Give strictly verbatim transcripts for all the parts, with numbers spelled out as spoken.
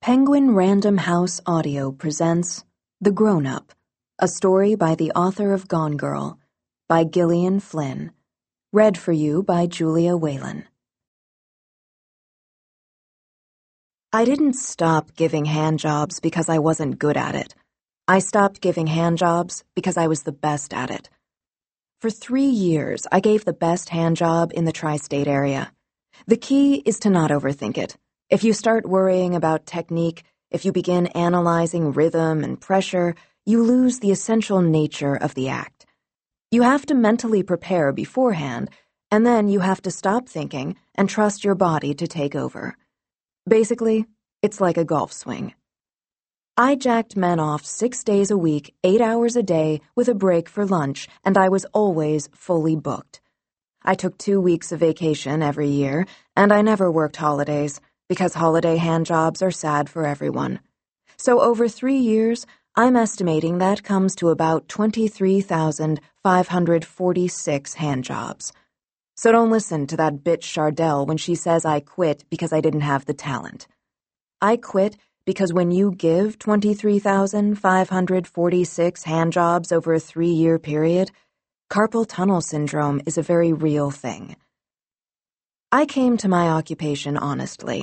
Penguin Random House Audio presents The Grown-Up, a story by the author of Gone Girl, by Gillian Flynn. Read for you by Julia Whalen. I didn't stop giving handjobs because I wasn't good at it. I stopped giving handjobs because I was the best at it. For three years, I gave the best handjob in the tri-state area. The key is to not overthink it. If you start worrying about technique, if you begin analyzing rhythm and pressure, you lose the essential nature of the act. You have to mentally prepare beforehand, and then you have to stop thinking and trust your body to take over. Basically, it's like a golf swing. I jacked men off six days a week, eight hours a day, with a break for lunch, and I was always fully booked. I took two weeks of vacation every year, and I never worked holidays, because holiday handjobs are sad for everyone. So over three years, I'm estimating that comes to about twenty-three thousand five hundred forty-six handjobs. So don't listen to that bitch Chardell when she says I quit because I didn't have the talent. I quit because when you give twenty-three thousand five hundred forty-six handjobs over a three-year period, carpal tunnel syndrome is a very real thing. I came to my occupation honestly.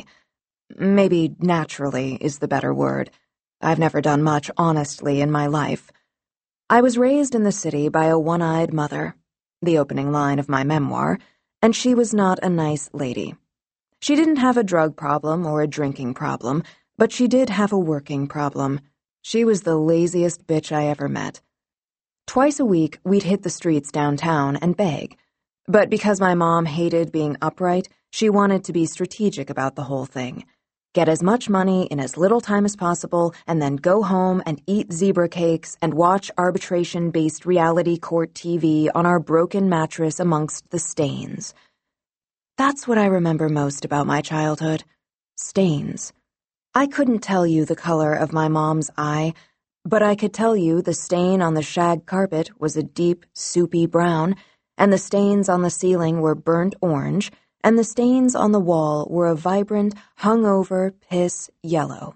Maybe naturally is the better word. I've never done much honestly in my life. I was raised in the city by a one-eyed mother, the opening line of my memoir, and she was not a nice lady. She didn't have a drug problem or a drinking problem, but she did have a working problem. She was the laziest bitch I ever met. Twice a week, we'd hit the streets downtown and beg. But because my mom hated being upright, she wanted to be strategic about the whole thing. Get as much money in as little time as possible, and then go home and eat zebra cakes and watch arbitration-based reality court T V on our broken mattress amongst the stains. That's what I remember most about my childhood. Stains. I couldn't tell you the color of my mom's eye, but I could tell you the stain on the shag carpet was a deep, soupy brown, and the stains on the ceiling were burnt orange, and the stains on the wall were a vibrant, hungover, piss yellow.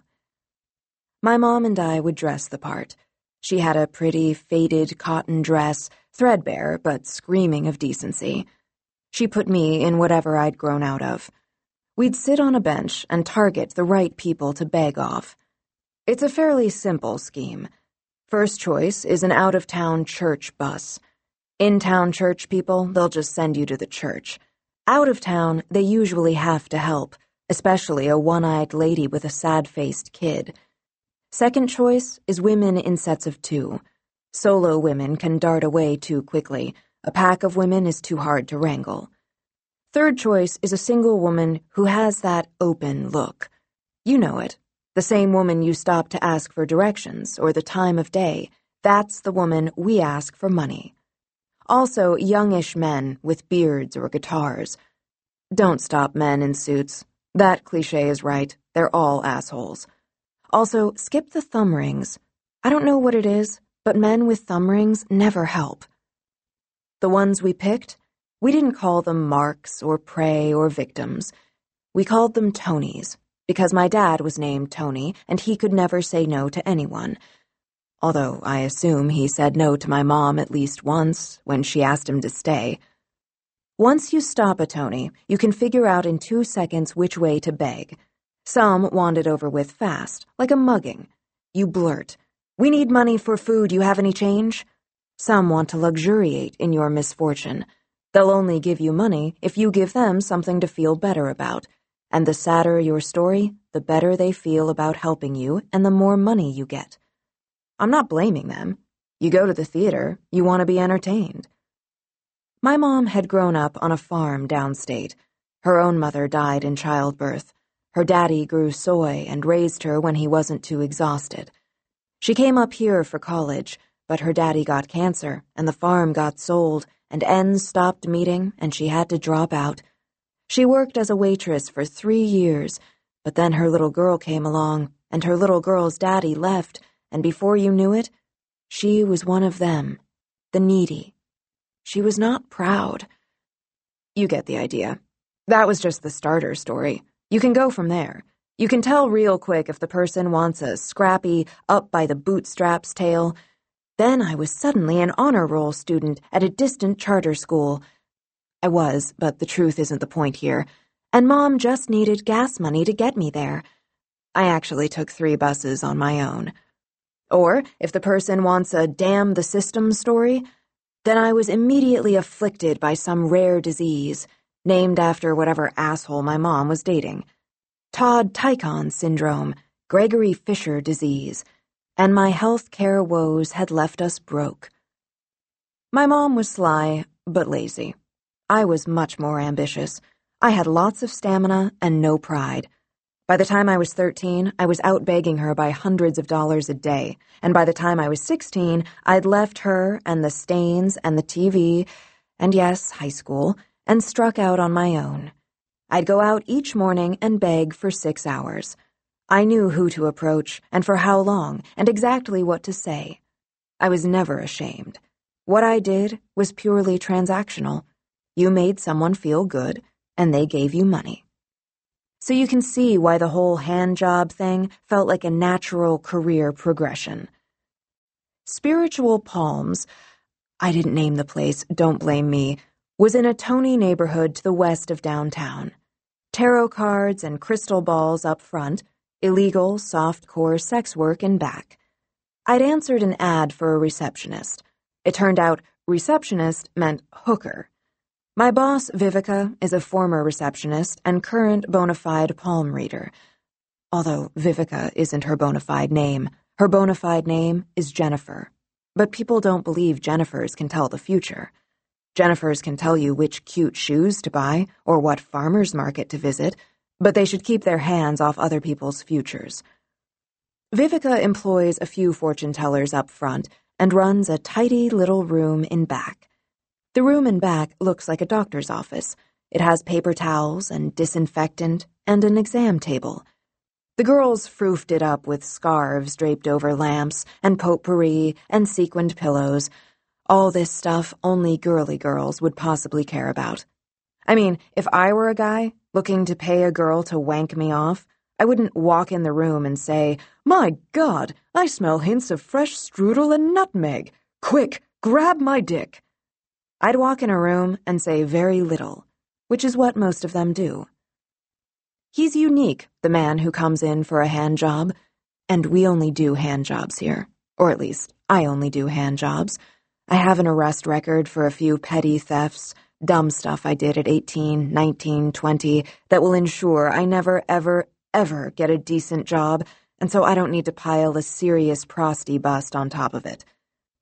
My mom and I would dress the part. She had a pretty, faded cotton dress, threadbare but screaming of decency. She put me in whatever I'd grown out of. We'd sit on a bench and target the right people to beg off. It's a fairly simple scheme. First choice is an out-of-town church bus. In-town church people, they'll just send you to the church. Out of town, they usually have to help, especially a one-eyed lady with a sad-faced kid. Second choice is women in sets of two. Solo women can dart away too quickly. A pack of women is too hard to wrangle. Third choice is a single woman who has that open look. You know it. The same woman you stop to ask for directions or the time of day. That's the woman we ask for money. Also, youngish men with beards or guitars. Don't stop men in suits. That cliché is right. They're all assholes. Also, skip the thumb rings. I don't know what it is, but men with thumb rings never help. The ones we picked, we didn't call them marks or prey or victims. We called them Tonys, because my dad was named Tony and he could never say no to anyone. Although I assume he said no to my mom at least once when she asked him to stay. Once you stop a Tony, you can figure out in two seconds which way to beg. Some want it over with fast, like a mugging. You blurt, "We need money for food, you have any change?" Some want to luxuriate in your misfortune. They'll only give you money if you give them something to feel better about. And the sadder your story, the better they feel about helping you and the more money you get. I'm not blaming them. You go to the theater, you want to be entertained. My mom had grown up on a farm downstate. Her own mother died in childbirth. Her daddy grew soy and raised her when he wasn't too exhausted. She came up here for college, but her daddy got cancer, and the farm got sold, and ends stopped meeting, and she had to drop out. She worked as a waitress for three years, but then her little girl came along, and her little girl's daddy left, and before you knew it, she was one of them, the needy. She was not proud. You get the idea. That was just the starter story. You can go from there. You can tell real quick if the person wants a scrappy, up-by-the-bootstraps tale. Then I was suddenly an honor roll student at a distant charter school. I was, but the truth isn't the point here, and Mom just needed gas money to get me there. I actually took three buses on my own. Or, if the person wants a damn the system story, then I was immediately afflicted by some rare disease, named after whatever asshole my mom was dating. Todd-Tycon syndrome, Gregory Fisher disease, and my health care woes had left us broke. My mom was sly, but lazy. I was much more ambitious. I had lots of stamina and no pride. By the time I was thirteen, I was out begging her by hundreds of dollars a day, and by the time I was sixteen, I'd left her and the Stains and the T V, and yes, high school, and struck out on my own. I'd go out each morning and beg for six hours. I knew who to approach, and for how long, and exactly what to say. I was never ashamed. What I did was purely transactional. You made someone feel good, and they gave you money. So you can see why the whole hand job thing felt like a natural career progression. Spiritual Palms, I didn't name the place, don't blame me, was in a Tony neighborhood to the west of downtown. Tarot cards and crystal balls up front, illegal soft-core sex work in back. I'd answered an ad for a receptionist. It turned out receptionist meant hooker. My boss, Vivica, is a former receptionist and current bona fide palm reader. Although Vivica isn't her bona fide name. Her bona fide name is Jennifer. But people don't believe Jennifers can tell the future. Jennifers can tell you which cute shoes to buy or what farmer's market to visit, but they should keep their hands off other people's futures. Vivica employs a few fortune tellers up front and runs a tidy little room in back. The room in back looks like a doctor's office. It has paper towels and disinfectant and an exam table. The girls froofed it up with scarves draped over lamps and potpourri and sequined pillows. All this stuff only girly girls would possibly care about. I mean, if I were a guy looking to pay a girl to wank me off, I wouldn't walk in the room and say, "My God, I smell hints of fresh strudel and nutmeg. Quick, grab my dick." I'd walk in a room and say very little, which is what most of them do. He's unique, the man who comes in for a hand job, and we only do hand jobs here, or at least I only do hand jobs. I have an arrest record for a few petty thefts, dumb stuff I did at eighteen, nineteen, twenty, that will ensure I never, ever, ever get a decent job, and so I don't need to pile a serious prosty bust on top of it.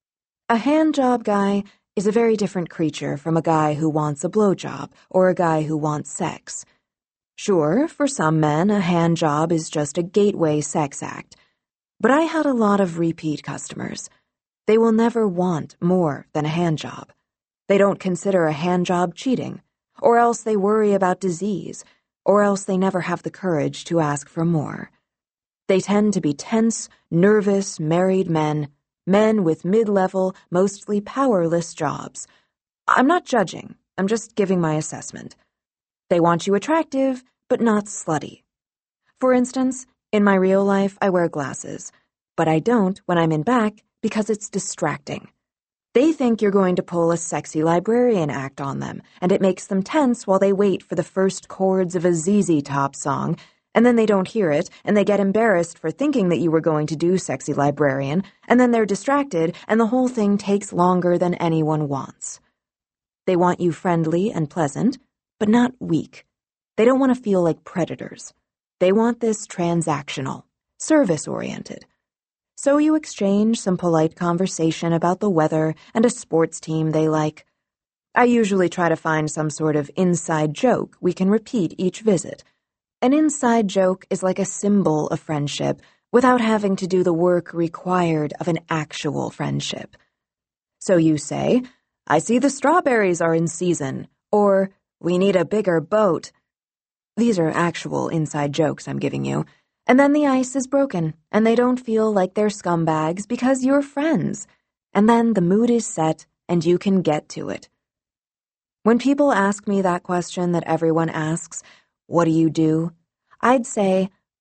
A hand job guy is a very different creature from a guy who wants a blowjob or a guy who wants sex. Sure, for some men, a hand job is just a gateway sex act, but I had a lot of repeat customers. They will never want more than a hand job. They don't consider a hand job cheating, or else they worry about disease, or else they never have the courage to ask for more. They tend to be tense, nervous, married men, men with mid-level, mostly powerless jobs. I'm not judging, I'm just giving my assessment. They want you attractive, but not slutty. For instance, in my real life, I wear glasses, but I don't when I'm in back because it's distracting. They think you're going to pull a sexy librarian act on them, and it makes them tense while they wait for the first chords of a Z Z Top song, and then they don't hear it, and they get embarrassed for thinking that you were going to do sexy librarian, and then they're distracted, and the whole thing takes longer than anyone wants. They want you friendly and pleasant, but not weak. They don't want to feel like predators. They want this transactional, service-oriented. So you exchange some polite conversation about the weather and a sports team they like. I usually try to find some sort of inside joke we can repeat each visit. An inside joke is like a symbol of friendship without having to do the work required of an actual friendship. So you say, "I see the strawberries are in season," or "We need a bigger boat." These are actual inside jokes I'm giving you. And then the ice is broken, and they don't feel like they're scumbags because you're friends. And then the mood is set, and you can get to it. When people ask me that question that everyone asks, "What do you do?" I'd say,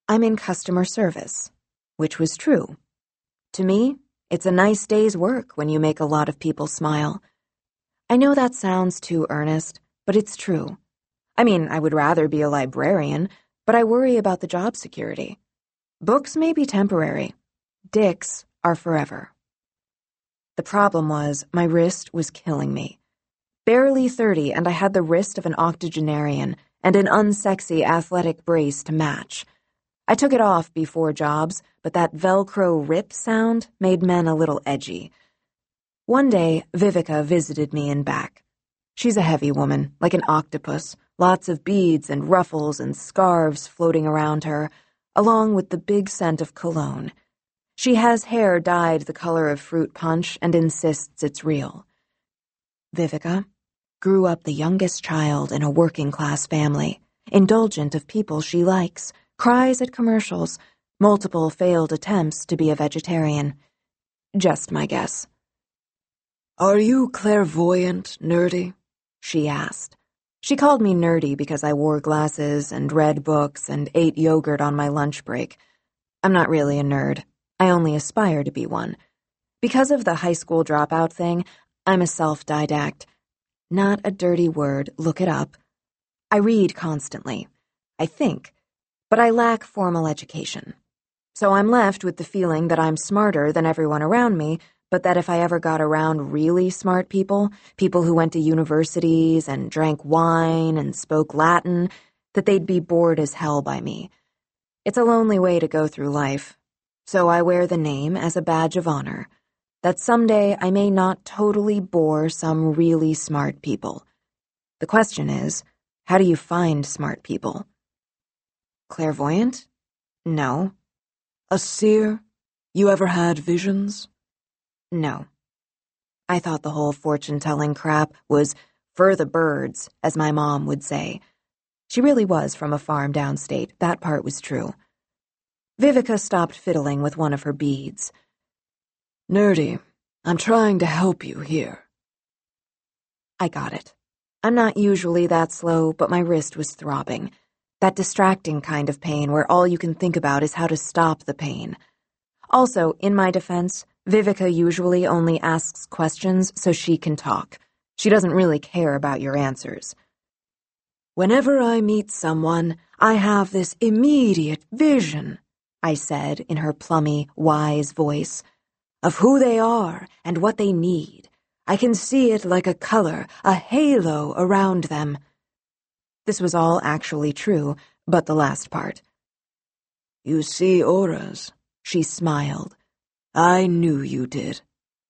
I'm in customer service, which was true. To me, it's a nice day's work when you make a lot of people smile. I know that sounds too earnest, but it's true. I mean, I would rather be a librarian, but I worry about the job security. Books may be temporary. Dicks are forever. The problem was, my wrist was killing me. Barely thirty, and I had the wrist of an octogenarian and an unsexy athletic brace to match. I took it off before jobs, but that Velcro rip sound made men a little edgy. One day, Vivica visited me in back. She's a heavy woman, like an octopus, lots of beads and ruffles and scarves floating around her, along with the big scent of cologne. She has hair dyed the color of fruit punch and insists it's real. Vivica grew up the youngest child in a working-class family, indulgent of people she likes, cries at commercials, multiple failed attempts to be a vegetarian. Just my guess. "Are you clairvoyant, nerdy?" she asked. She called me nerdy because I wore glasses and read books and ate yogurt on my lunch break. I'm not really a nerd. I only aspire to be one. Because of the high school dropout thing, I'm a self-didact. Not a dirty word, look it up. I read constantly. I think. But I lack formal education. So I'm left with the feeling that I'm smarter than everyone around me, but that if I ever got around really smart people, people who went to universities and drank wine and spoke Latin, that they'd be bored as hell by me. It's a lonely way to go through life. So I wear the name as a badge of honor, that someday I may not totally bore some really smart people. The question is, how do you find smart people? Clairvoyant? No. A seer? You ever had visions? No. I thought the whole fortune-telling crap was for the birds, as my mom would say. She really was from a farm downstate, that part was true. Vivica stopped fiddling with one of her beads. "Nerdy, I'm trying to help you here." I got it. I'm not usually that slow, but my wrist was throbbing. That distracting kind of pain where all you can think about is how to stop the pain. Also, in my defense, Vivica usually only asks questions so she can talk. She doesn't really care about your answers. "Whenever I meet someone, I have this immediate vision," I said in her plummy, wise voice, "of who they are and what they need. I can see it like a color, a halo around them." This was all actually true, but the last part. "You see auras," she smiled. "I knew you did."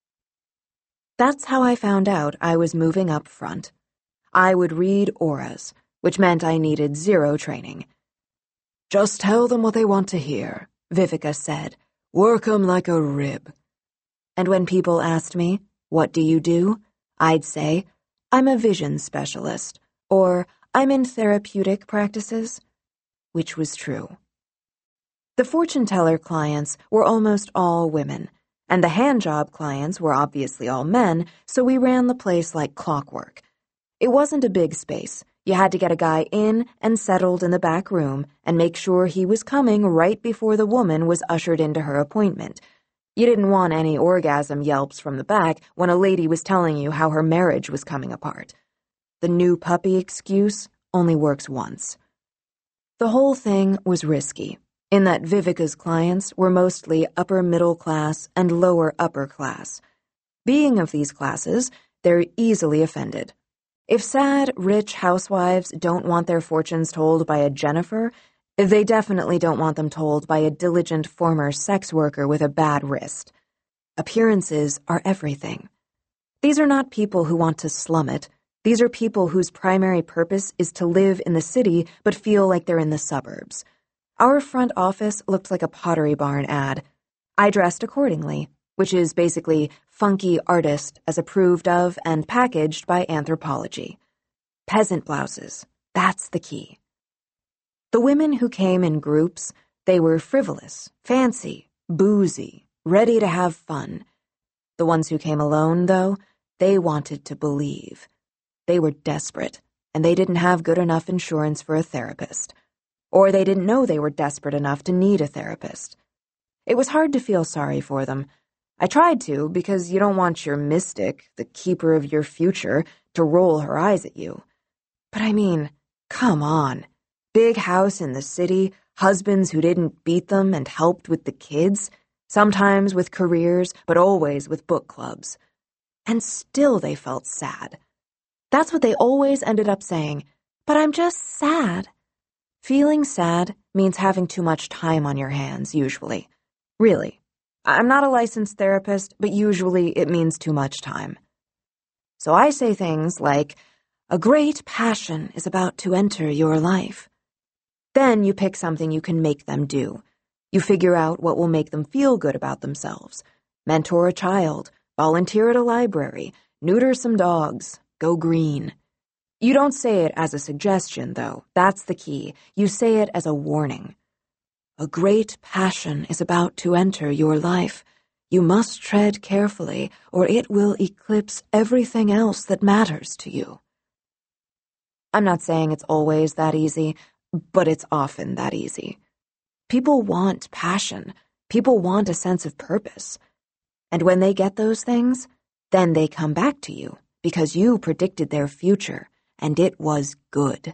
That's how I found out I was moving up front. I would read auras, which meant I needed zero training. "Just tell them what they want to hear," Vivica said. "Work 'em like a rib." And when people asked me, "What do you do?" I'd say, "I'm a vision specialist," or "I'm in therapeutic practices," which was true. The fortune-teller clients were almost all women, and the handjob clients were obviously all men, so we ran the place like clockwork. It wasn't a big space. You had to get a guy in and settled in the back room and make sure he was coming right before the woman was ushered into her appointment. You didn't want any orgasm yelps from the back when a lady was telling you how her marriage was coming apart. The new puppy excuse only works once. The whole thing was risky, in that Vivica's clients were mostly upper middle class and lower upper class. Being of these classes, they're easily offended. If sad, rich housewives don't want their fortunes told by a Jennifer, they definitely don't want them told by a diligent former sex worker with a bad wrist. Appearances are everything. These are not people who want to slum it. These are people whose primary purpose is to live in the city but feel like they're in the suburbs. Our front office looked like a Pottery Barn ad. I dressed accordingly, which is basically funky artist as approved of and packaged by Anthropology. Peasant blouses, that's the key. The women who came in groups, they were frivolous, fancy, boozy, ready to have fun. The ones who came alone, though, they wanted to believe. They were desperate, and they didn't have good enough insurance for a therapist. or they didn't know they were desperate enough to need a therapist. It was hard to feel sorry for them. I tried to, because you don't want your mystic, the keeper of your future, to roll her eyes at you. But I mean, come on. Big house in the city, husbands who didn't beat them and helped with the kids, sometimes with careers, but always with book clubs. And still they felt sad. That's what they always ended up saying, but I'm just sad. Feeling sad means having too much time on your hands, usually. Really. I'm not a licensed therapist, but usually it means too much time. So I say things like, a great passion is about to enter your life. Then you pick something you can make them do. You figure out what will make them feel good about themselves. Mentor a child, volunteer at a library, neuter some dogs, go green. You don't say it as a suggestion, though. That's the key. You say it as a warning. A great passion is about to enter your life. You must tread carefully, or it will eclipse everything else that matters to you. I'm not saying it's always that easy, but it's often that easy. People want passion. People want a sense of purpose. And when they get those things, then they come back to you, because you predicted their future, and it was good.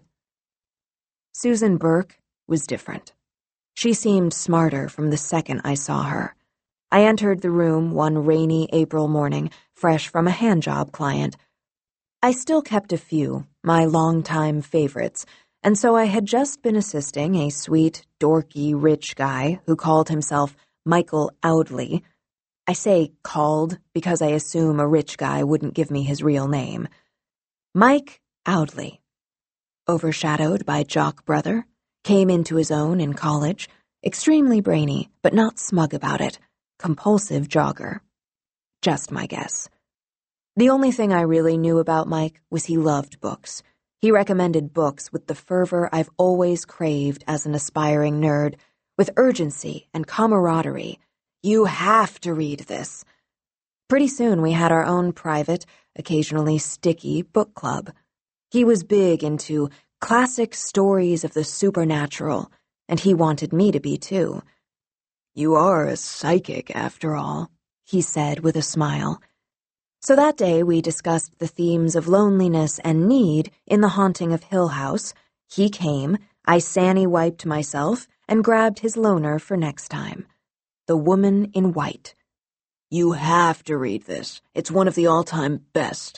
Susan Burke was different. She seemed smarter from the second I saw her. I entered the room one rainy April morning, fresh from a handjob client. I still kept a few, my longtime favorites, and so I had just been assisting a sweet, dorky, rich guy who called himself Michael Audley. I say called because I assume a rich guy wouldn't give me his real name. Mike Audley. Overshadowed by Jock Brother, came into his own in college, extremely brainy, but not smug about it, compulsive jogger. Just my guess. The only thing I really knew about Mike was he loved books. He recommended books with the fervor I've always craved as an aspiring nerd, with urgency and camaraderie. You have to read this. Pretty soon we had our own private, occasionally sticky book club. He was big into classic stories of the supernatural, and he wanted me to be too. You are a psychic, after all, he said with a smile. So that day we discussed the themes of loneliness and need in The Haunting of Hill House. He came, I Sanny-wiped myself, and grabbed his loaner for next time. The Woman in White. You have to read this. It's one of the all-time best.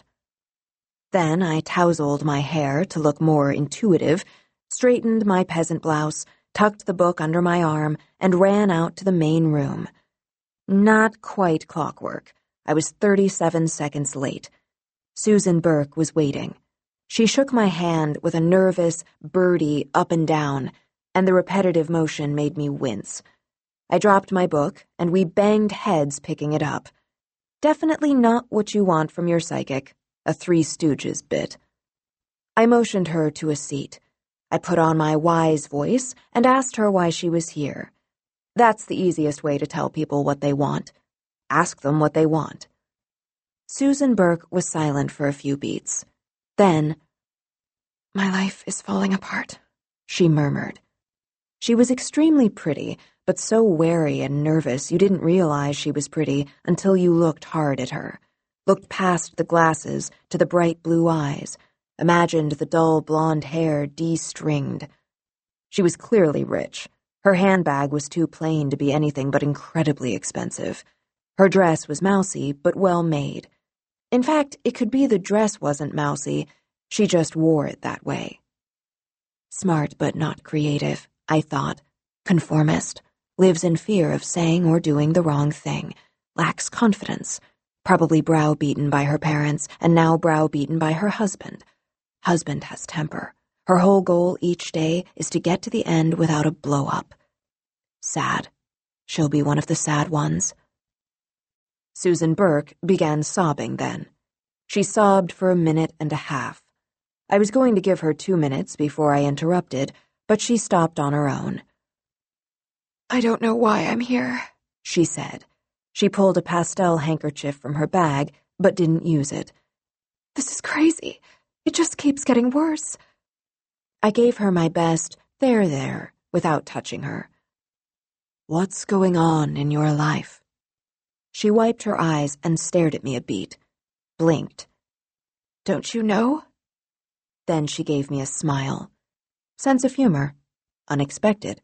Then I tousled my hair to look more intuitive, straightened my peasant blouse, tucked the book under my arm, and ran out to the main room. Not quite clockwork. I was thirty-seven seconds late. Susan Burke was waiting. She shook my hand with a nervous, birdie up and down, and the repetitive motion made me wince. I dropped my book, and we banged heads picking it up. Definitely not what you want from your psychic. A Three Stooges bit. I motioned her to a seat. I put on my wise voice and asked her why she was here. That's the easiest way to tell people what they want. Ask them what they want. Susan Burke was silent for a few beats. Then, "My life is falling apart," she murmured. She was extremely pretty, but so wary and nervous you didn't realize she was pretty until you looked hard at her. Looked past the glasses to the bright blue eyes, imagined the dull blonde hair de-stringed. She was clearly rich. Her handbag was too plain to be anything but incredibly expensive. Her dress was mousy, but well made. In fact, it could be the dress wasn't mousy, she just wore it that way. Smart but not creative, I thought. Conformist. Lives in fear of saying or doing the wrong thing. Lacks confidence. Probably browbeaten by her parents, and now browbeaten by her husband. Husband has temper. Her whole goal each day is to get to the end without a blow-up. Sad. She'll be one of the sad ones. Susan Burke began sobbing then. She sobbed for a minute and a half. I was going to give her two minutes before I interrupted, but she stopped on her own. "I don't know why I'm here," she said. She pulled a pastel handkerchief from her bag, but didn't use it. "This is crazy. It just keeps getting worse." I gave her my best, There, there, without touching her. What's going on in your life? She wiped her eyes and stared at me a beat, blinked. Don't you know? Then she gave me a smile. Sense of humor. Unexpected.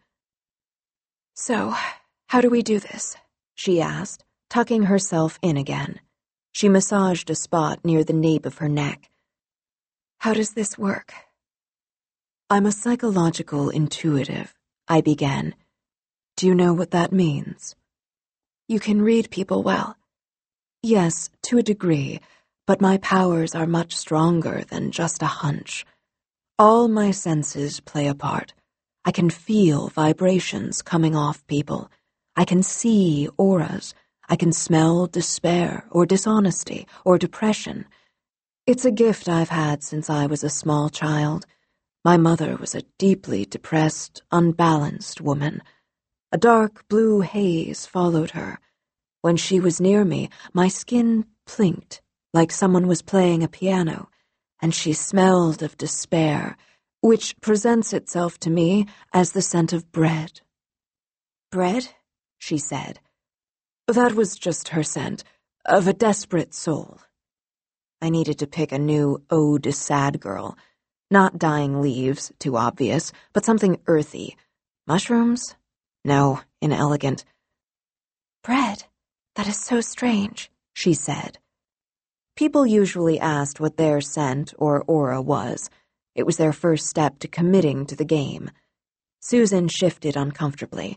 So, how do we do this? She asked, tucking herself in again. She massaged a spot near the nape of her neck. How does this work? I'm a psychological intuitive, I began. Do you know what that means? You can read people well. Yes, to a degree, but my powers are much stronger than just a hunch. All my senses play a part. I can feel vibrations coming off people. I can see auras. I can smell despair or dishonesty or depression. It's a gift I've had since I was a small child. My mother was a deeply depressed, unbalanced woman. A dark blue haze followed her. When she was near me, my skin plinked, like someone was playing a piano, and she smelled of despair, which presents itself to me as the scent of bread. Bread? She said. That was just her scent, of a desperate soul. I needed to pick a new ode to sad girl. Not dying leaves, too obvious, but something earthy. Mushrooms? No, inelegant. Bread? That is so strange, she said. People usually asked what their scent or aura was. It was their first step to committing to the game. Susan shifted uncomfortably.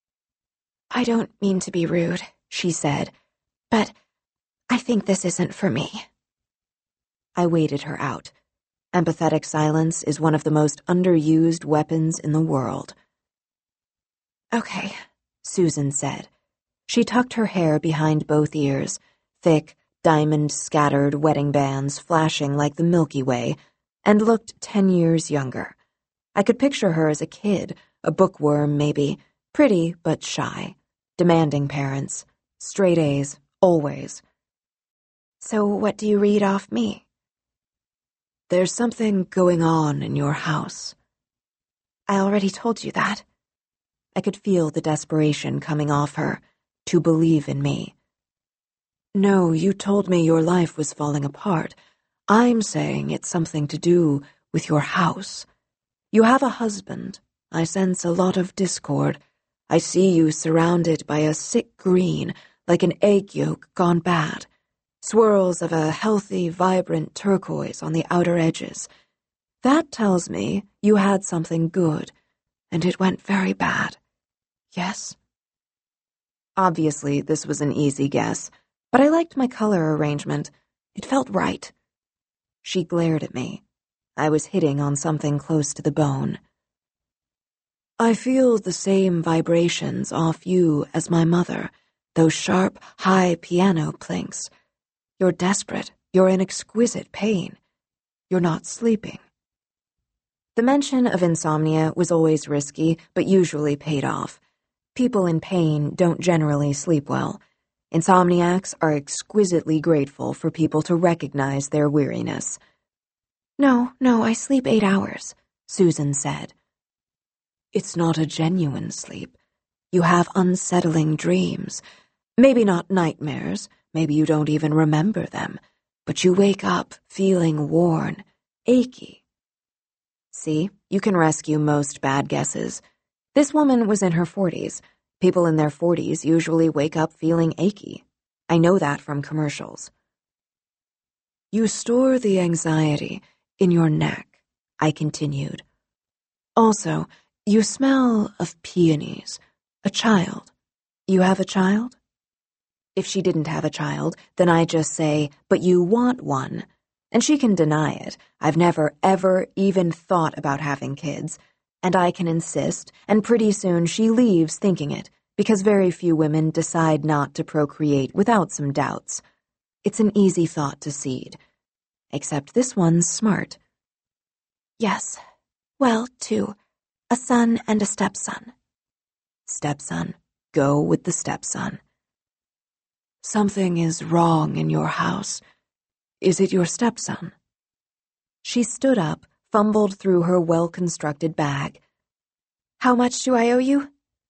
I don't mean to be rude, she said, but I think this isn't for me. I waited her out. Empathetic silence is one of the most underused weapons in the world. Okay, Susan said. She tucked her hair behind both ears, thick, diamond-scattered wedding bands flashing like the Milky Way, and looked ten years younger. I could picture her as a kid, a bookworm maybe, pretty but shy, demanding parents, straight A's, always. So what do you read off me? There's something going on in your house. I already told you that. I could feel the desperation coming off her, to believe in me. No, you told me your life was falling apart. I'm saying it's something to do with your house. You have a husband. I sense a lot of discord. I see you surrounded by a sick green, like an egg yolk gone bad. Swirls of a healthy, vibrant turquoise on the outer edges. That tells me you had something good, and it went very bad. Yes? Obviously, this was an easy guess, but I liked my color arrangement. It felt right. She glared at me. I was hitting on something close to the bone. I feel the same vibrations off you as my mother, those sharp, high piano plinks. You're desperate. You're in exquisite pain. You're not sleeping. The mention of insomnia was always risky, but usually paid off. People in pain don't generally sleep well. Insomniacs are exquisitely grateful for people to recognize their weariness. No, no, I sleep eight hours, Susan said. It's not a genuine sleep. You have unsettling dreams. Maybe not nightmares. Maybe you don't even remember them, but you wake up feeling worn, achy. See, you can rescue most bad guesses. This woman was in her forties. People in their forties usually wake up feeling achy. I know that from commercials. You store the anxiety in your neck, I continued. Also, you smell of peonies, a child. You have a child? If she didn't have a child, then I just say, but you want one. And she can deny it. I've never, ever even thought about having kids. And I can insist, and pretty soon she leaves thinking it, because very few women decide not to procreate without some doubts. It's an easy thought to seed. Except this one's smart. Yes. Well, two. A son and a stepson. Stepson. Go with the stepson. Something is wrong in your house. Is it your stepson? She stood up, fumbled through her well-constructed bag. How much do I owe you?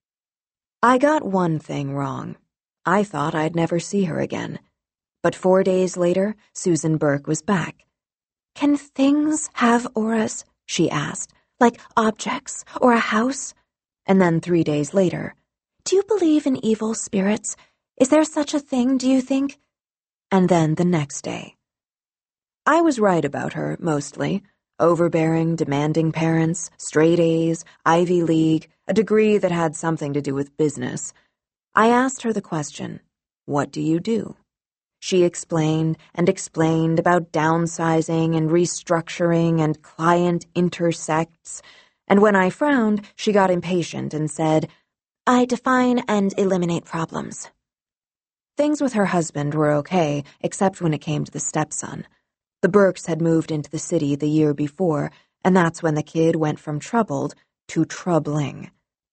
I got one thing wrong. I thought I'd never see her again. But four days later, Susan Burke was back. Can things have auras? She asked. Like objects or a house? And then three days later, do you believe in evil spirits? Is there such a thing, do you think? And then the next day. I was right about her, mostly. Overbearing, demanding parents, straight A's, Ivy League, a degree that had something to do with business. I asked her the question, what do you do? She explained and explained about downsizing and restructuring and client intersects, and when I frowned, she got impatient and said, I define and eliminate problems. Things with her husband were okay, except when it came to the stepson. The Burkes had moved into the city the year before, and that's when the kid went from troubled to troubling.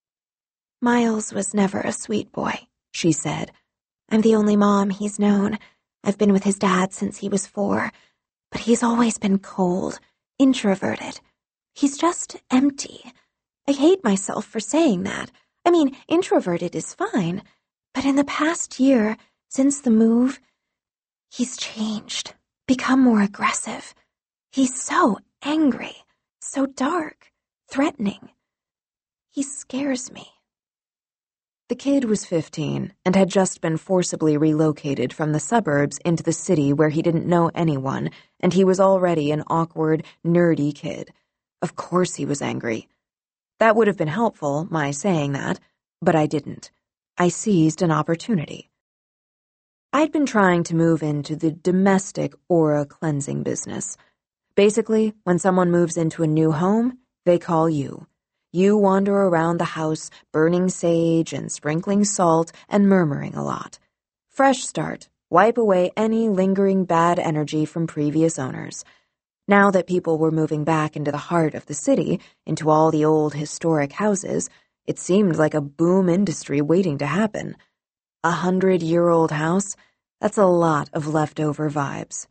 Miles was never a sweet boy, she said. I'm the only mom he's known. I've been with his dad since he was four, but he's always been cold, introverted. He's just empty. I hate myself for saying that. I mean, introverted is fine, but in the past year, since the move, he's changed, become more aggressive. He's so angry, so dark, threatening. He scares me. The kid was fifteen and had just been forcibly relocated from the suburbs into the city where he didn't know anyone, and he was already an awkward, nerdy kid. Of course he was angry. That would have been helpful, my saying that, but I didn't. I seized an opportunity. I'd been trying to move into the domestic aura cleansing business. Basically, when someone moves into a new home, they call you. You wander around the house, burning sage and sprinkling salt and murmuring a lot. Fresh start. Wipe away any lingering bad energy from previous owners. Now that people were moving back into the heart of the city, into all the old historic houses, it seemed like a boom industry waiting to happen. A hundred-year-old house? That's a lot of leftover vibes.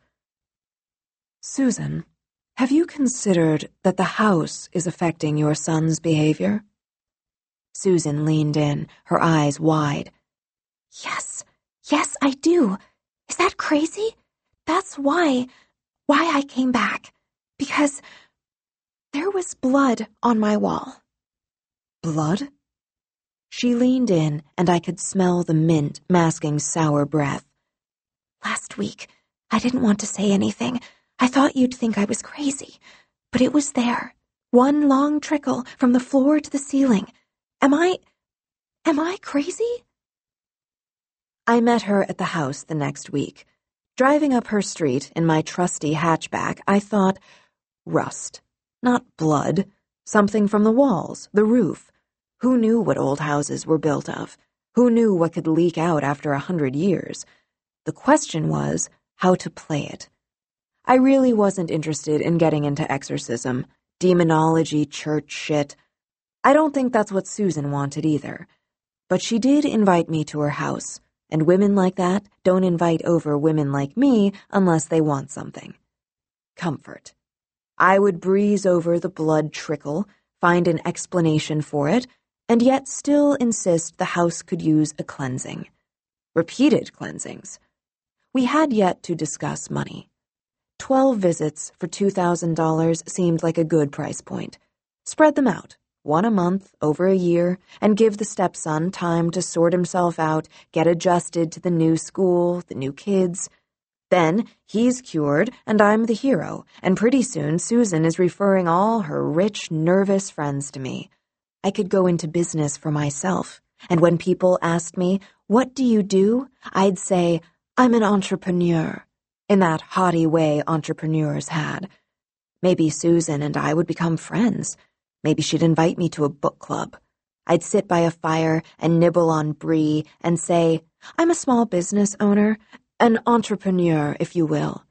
Susan, have you considered that the house is affecting your son's behavior? Susan leaned in, her eyes wide. Yes, yes, I do. Is that crazy? That's why, why I came back. Because there was blood on my wall. Blood? She leaned in, and I could smell the mint masking sour breath. Last week, I didn't want to say anything. I thought you'd think I was crazy, but it was there. One long trickle from the floor to the ceiling. Am I... am I crazy? I met her at the house the next week. Driving up her street in my trusty hatchback, I thought, rust. Not blood. Something from the walls, the roof. Who knew what old houses were built of? Who knew what could leak out after a hundred years? The question was how to play it. I really wasn't interested in getting into exorcism, demonology, church shit. I don't think that's what Susan wanted either. But she did invite me to her house, and women like that don't invite over women like me unless they want something. Comfort. I would breeze over the blood trickle, find an explanation for it, and yet still insist the house could use a cleansing. Repeated cleansings. We had yet to discuss money. Twelve visits for two thousand dollars seemed like a good price point. Spread them out, one a month, over a year, and give the stepson time to sort himself out, get adjusted to the new school, the new kids. Then he's cured, and I'm the hero, and pretty soon Susan is referring all her rich, nervous friends to me. I could go into business for myself, and when people asked me, what do you do? I'd say, I'm an entrepreneur. In that haughty way entrepreneurs had. Maybe Susan and I would become friends. Maybe she'd invite me to a book club. I'd sit by a fire and nibble on brie and say, I'm a small business owner, an entrepreneur, if you will.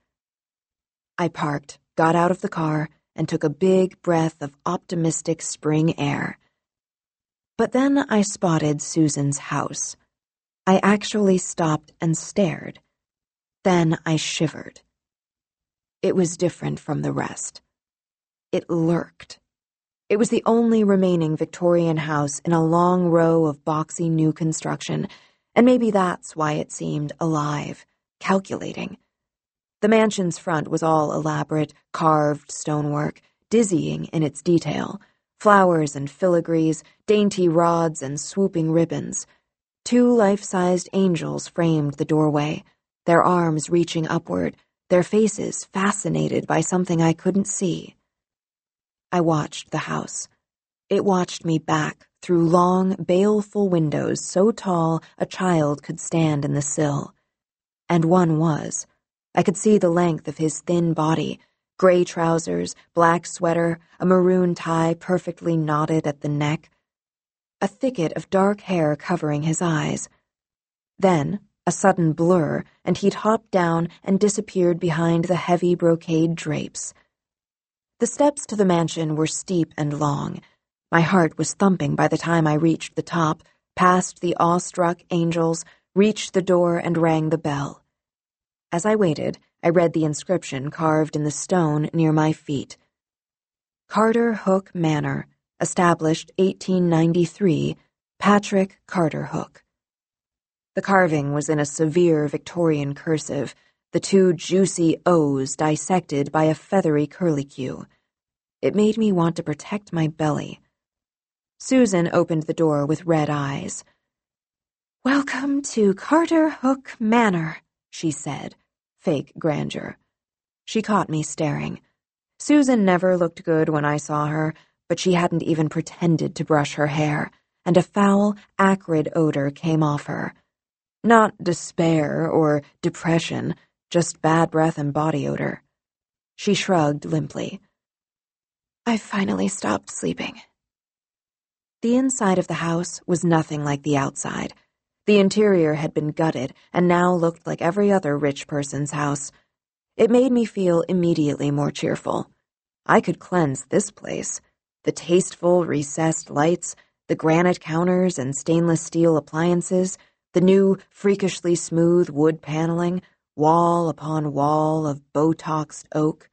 I parked, got out of the car, and took a big breath of optimistic spring air. But then I spotted Susan's house. I actually stopped and stared. Then I shivered. It was different from the rest. It lurked. It was the only remaining Victorian house in a long row of boxy new construction, and maybe that's why it seemed alive, calculating. The mansion's front was all elaborate, carved stonework, dizzying in its detail, flowers and filigrees, dainty rods and swooping ribbons. Two life-sized angels framed the doorway, their arms reaching upward, their faces fascinated by something I couldn't see. I watched the house. It watched me back through long, baleful windows so tall a child could stand in the sill. And one was. I could see the length of his thin body, gray trousers, black sweater, a maroon tie perfectly knotted at the neck, a thicket of dark hair covering his eyes. Then, a sudden blur, and he'd hopped down and disappeared behind the heavy brocade drapes. The steps to the mansion were steep and long. My heart was thumping by the time I reached the top, passed the awestruck angels, reached the door and rang the bell. As I waited, I read the inscription carved in the stone near my feet. Carter Hook Manor, established eighteen ninety-three, Patrick Carter Hook. The carving was in a severe Victorian cursive, the two juicy O's dissected by a feathery curlicue. It made me want to protect my belly. Susan opened the door with red eyes. "Welcome to Carter Hook Manor," she said, fake grandeur. She caught me staring. Susan never looked good when I saw her, but she hadn't even pretended to brush her hair, and a foul, acrid odor came off her. Not despair or depression, just bad breath and body odor. She shrugged limply. "I've finally stopped sleeping." The inside of the house was nothing like the outside. The interior had been gutted and now looked like every other rich person's house. It made me feel immediately more cheerful. I could cleanse this place. The tasteful, recessed lights, the granite counters and stainless steel appliances, the new, freakishly smooth wood paneling, wall upon wall of Botoxed oak.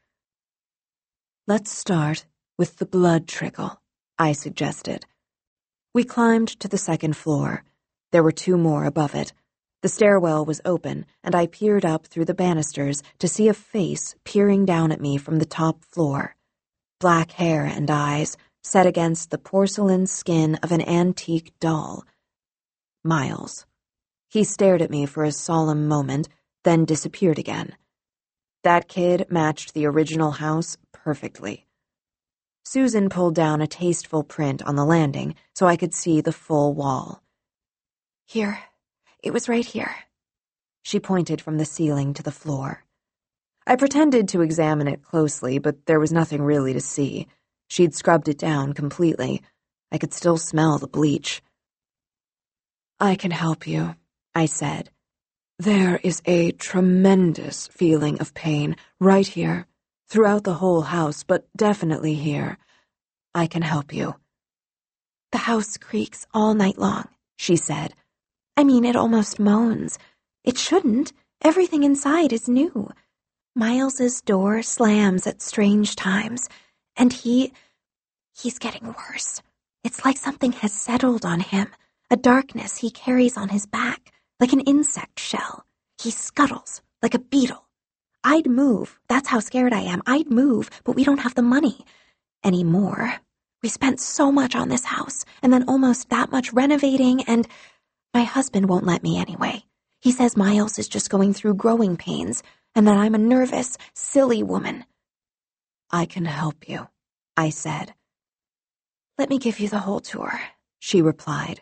"Let's start with the blood trickle," I suggested. We climbed to the second floor. There were two more above it. The stairwell was open, and I peered up through the banisters to see a face peering down at me from the top floor. Black hair and eyes, set against the porcelain skin of an antique doll. Miles. He stared at me for a solemn moment, then disappeared again. That kid matched the original house perfectly. Susan pulled down a tasteful print on the landing so I could see the full wall. "Here. It was right here." She pointed from the ceiling to the floor. I pretended to examine it closely, but there was nothing really to see. She'd scrubbed it down completely. I could still smell the bleach. "I can help you," I said. "There is a tremendous feeling of pain right here, throughout the whole house, but definitely here. I can help you." "The house creaks all night long," she said. "I mean, it almost moans. It shouldn't. Everything inside is new. Miles's door slams at strange times, and he... he's getting worse. It's like something has settled on him, a darkness he carries on his back, like an insect shell. He scuttles, like a beetle. I'd move. That's how scared I am. I'd move, but we don't have the money anymore. We spent so much on this house, and then almost that much renovating, and my husband won't let me anyway. He says Miles is just going through growing pains, and that I'm a nervous, silly woman." "I can help you," I said. "Let me give you the whole tour," she replied.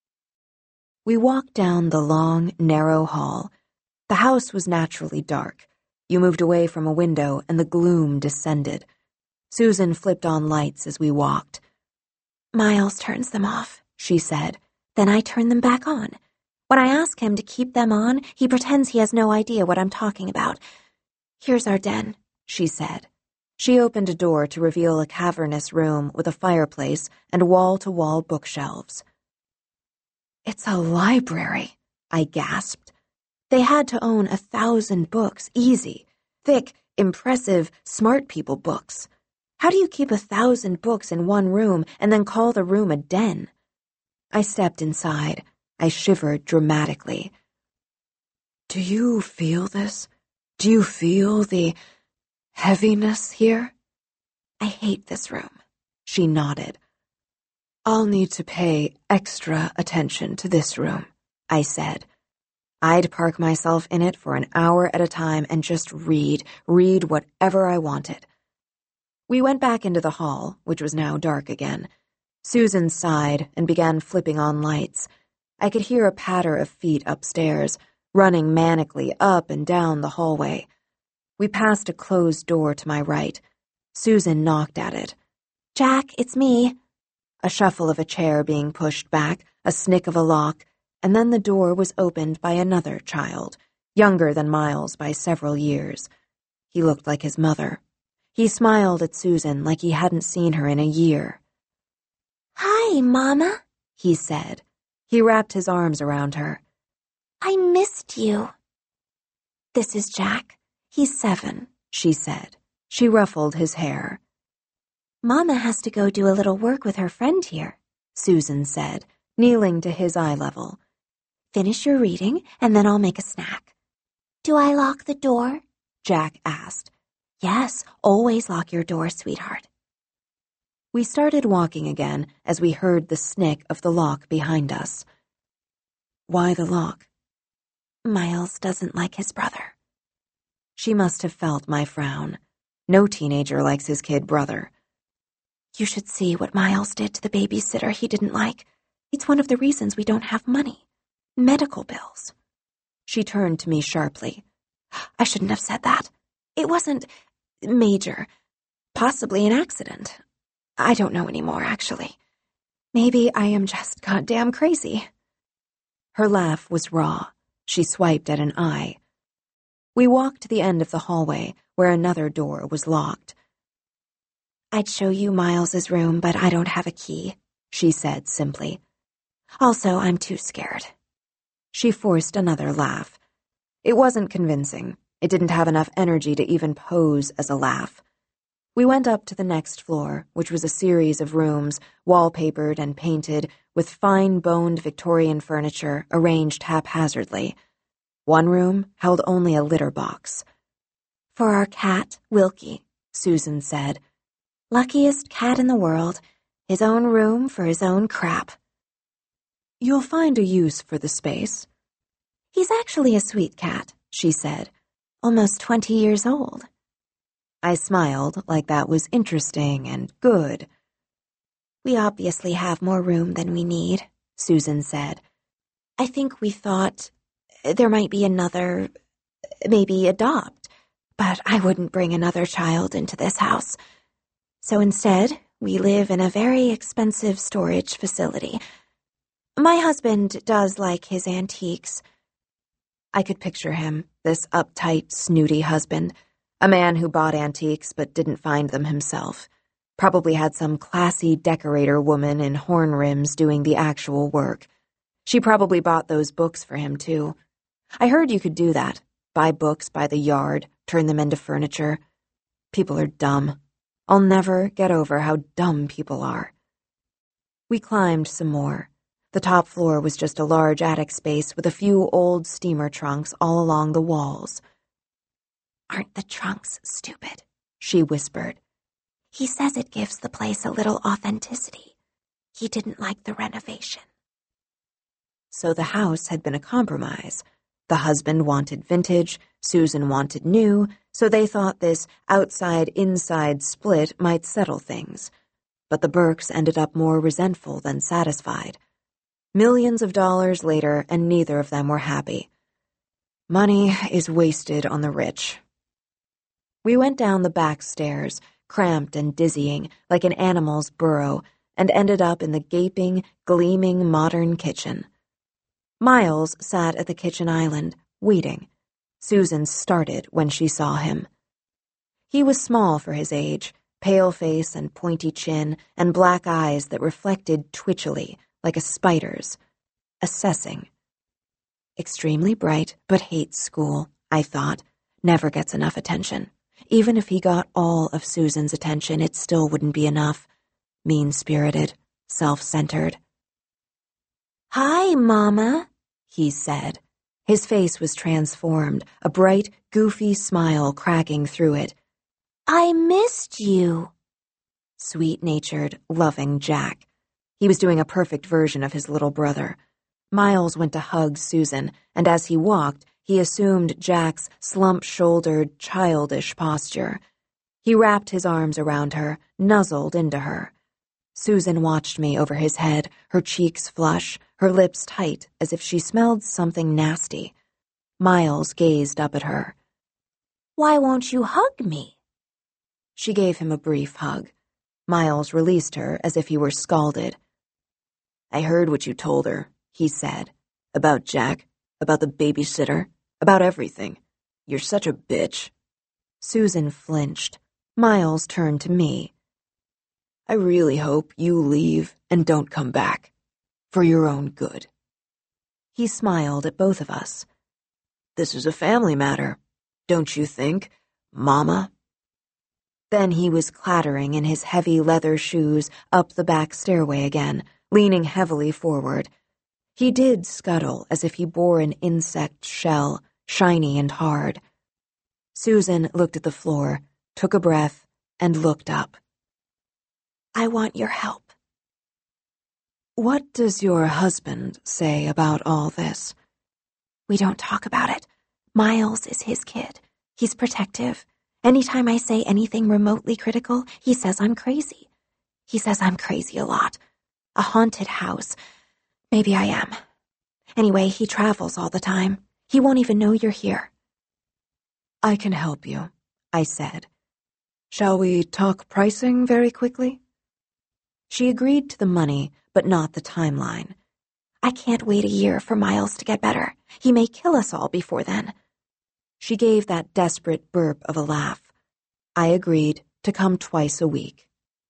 We walked down the long, narrow hall. The house was naturally dark. You moved away from a window, and the gloom descended. Susan flipped on lights as we walked. "Miles turns them off," she said. "Then I turn them back on. When I ask him to keep them on, he pretends he has no idea what I'm talking about. Here's our den," she said. She opened a door to reveal a cavernous room with a fireplace and wall-to-wall bookshelves. "It's a library," I gasped. They had to own a thousand books, easy. Thick, impressive, smart people books. How do you keep a thousand books in one room and then call the room a den? I stepped inside. I shivered dramatically. Do you feel this? Do you feel the heaviness here? I hate this room. She nodded. I'll need to pay extra attention to this room, I said. I'd park myself in it for an hour at a time and just read, read whatever I wanted. We went back into the hall, which was now dark again. Susan sighed and began flipping on lights. I could hear a patter of feet upstairs, running manically up and down the hallway. We passed a closed door to my right. Susan knocked at it. Jack, it's me. A shuffle of a chair being pushed back, a snick of a lock, and then the door was opened by another child, younger than Miles by several years. He looked like his mother. He smiled at Susan like he hadn't seen her in a year. Hi, Mama, he said. He wrapped his arms around her. I missed you. This is Jack. He's seven, she said. She ruffled his hair. Mama has to go do a little work with her friend here, Susan said, kneeling to his eye level. Finish your reading, and then I'll make a snack. Do I lock the door? Jack asked. Yes, always lock your door, sweetheart. We started walking again as we heard the snick of the lock behind us. Why the lock? Miles doesn't like his brother. She must have felt my frown. No teenager likes his kid brother. You should see what Miles did to the babysitter he didn't like. It's one of the reasons we don't have money. Medical bills. She turned to me sharply. I shouldn't have said that. It wasn't major. Possibly an accident. I don't know anymore, actually. Maybe I am just goddamn crazy. Her laugh was raw. She swiped at an eye. We walked to the end of the hallway, where another door was locked. I'd show you Miles's room, but I don't have a key, she said simply. Also, I'm too scared. She forced another laugh. It wasn't convincing. It didn't have enough energy to even pose as a laugh. We went up to the next floor, which was a series of rooms, wallpapered and painted, with fine-boned Victorian furniture arranged haphazardly. One room held only a litter box. For our cat, Wilkie, Susan said. Luckiest cat in the world. His own room for his own crap. You'll find a use for the space. He's actually a sweet cat, she said. Almost twenty years old. I smiled like that was interesting and good. We obviously have more room than we need, Susan said. I think we thought there might be another, maybe adopt, but I wouldn't bring another child into this house. So instead, we live in a very expensive storage facility. My husband does like his antiques. I could picture him, this uptight, snooty husband, a man who bought antiques but didn't find them himself. Probably had some classy decorator woman in horn rims doing the actual work. She probably bought those books for him, too. I heard you could do that. Buy books by the yard, turn them into furniture. People are dumb. I'll never get over how dumb people are. We climbed some more. The top floor was just a large attic space with a few old steamer trunks all along the walls. Aren't the trunks stupid? She whispered. He says it gives the place a little authenticity. He didn't like the renovation. So the house had been a compromise. The husband wanted vintage, Susan wanted new, so they thought this outside-inside split might settle things. But the Burkes ended up more resentful than satisfied. Millions of dollars later, and neither of them were happy. Money is wasted on the rich. We went down the back stairs, cramped and dizzying, like an animal's burrow, and ended up in the gaping, gleaming modern kitchen. Miles sat at the kitchen island, waiting. Susan started when she saw him. He was small for his age, pale face and pointy chin, and black eyes that reflected twitchily, like a spider's, assessing. Extremely bright, but hates school, I thought, never gets enough attention. Even if he got all of Susan's attention, it still wouldn't be enough. Mean-spirited, self-centered. "Hi, Mama," he said. His face was transformed, a bright, goofy smile cracking through it. "I missed you." Sweet-natured, loving Jack. He was doing a perfect version of his little brother. Miles went to hug Susan, and as he walked, he assumed Jack's slump-shouldered, childish posture. He wrapped his arms around her, nuzzled into her. Susan watched me over his head, her cheeks flush, her lips tight as if she smelled something nasty. Miles gazed up at her. "Why won't you hug me?" She gave him a brief hug. Miles released her as if he were scalded. "I heard what you told her," he said. "About Jack, about the babysitter, about everything. You're such a bitch." Susan flinched. Miles turned to me. "I really hope you leave and don't come back. For your own good." He smiled at both of us. "This is a family matter, don't you think, Mama?" Then he was clattering in his heavy leather shoes up the back stairway again, leaning heavily forward. He did scuttle as if he bore an insect shell, shiny and hard. Susan looked at the floor, took a breath, and looked up. "I want your help." "What does your husband say about all this?" "We don't talk about it. Miles is his kid. He's protective. Anytime I say anything remotely critical, he says I'm crazy. He says I'm crazy a lot. A haunted house. Maybe I am. Anyway, he travels all the time. He won't even know you're here." "I can help you," I said. "Shall we talk pricing very quickly?" She agreed to the money, but not the timeline. "I can't wait a year for Miles to get better. He may kill us all before then." She gave that desperate burp of a laugh. I agreed to come twice a week.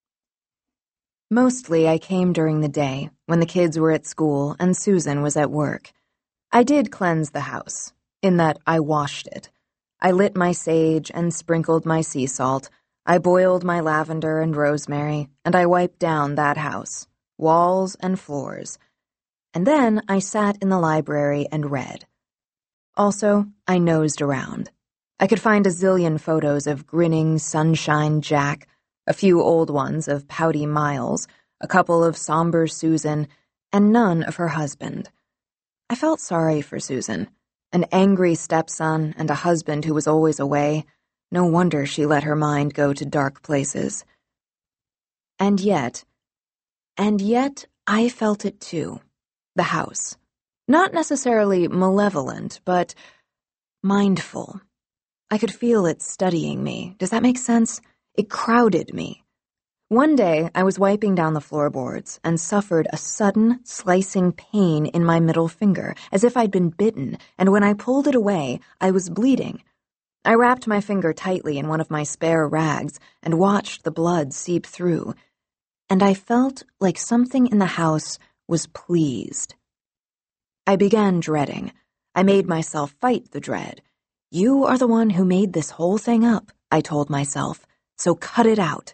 Mostly I came during the day, when the kids were at school and Susan was at work. I did cleanse the house, in that I washed it. I lit my sage and sprinkled my sea salt. I boiled my lavender and rosemary, and I wiped down that house, walls and floors. And then I sat in the library and read. Also, I nosed around. I could find a zillion photos of grinning sunshine Jack, a few old ones of pouty Miles, a couple of somber Susan, and none of her husband. I felt sorry for Susan. An angry stepson and a husband who was always away. No wonder she let her mind go to dark places. And yet, and yet I felt it too. The house. Not necessarily malevolent, but mindful. I could feel it studying me. Does that make sense? It crowded me. One day, I was wiping down the floorboards and suffered a sudden, slicing pain in my middle finger, as if I'd been bitten, and when I pulled it away, I was bleeding. I wrapped my finger tightly in one of my spare rags and watched the blood seep through, and I felt like something in the house was pleased. I began dreading. I made myself fight the dread. "You are the one who made this whole thing up," I told myself, "so cut it out."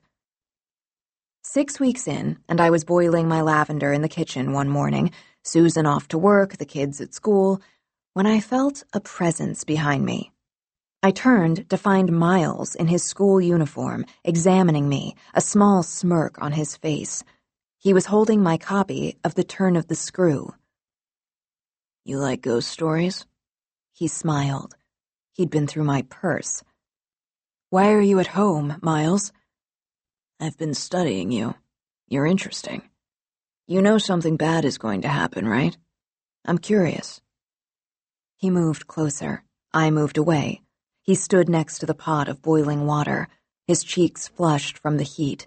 Six weeks in, and I was boiling my lavender in the kitchen one morning, Susan off to work, the kids at school, when I felt a presence behind me. I turned to find Miles in his school uniform, examining me, a small smirk on his face. He was holding my copy of The Turn of the Screw. "You like ghost stories?" He smiled. He'd been through my purse. "Why are you at home, Miles?" "I've been studying you. You're interesting. You know something bad is going to happen, right? I'm curious." He moved closer. I moved away. He stood next to the pot of boiling water, his cheeks flushed from the heat.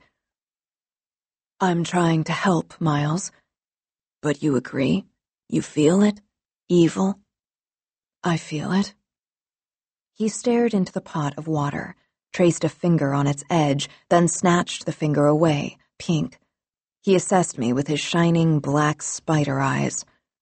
"I'm trying to help, Miles." "But you agree? You feel it? Evil?" "I feel it." He stared into the pot of water, traced a finger on its edge, then snatched the finger away, pink. He assessed me with his shining black spider eyes.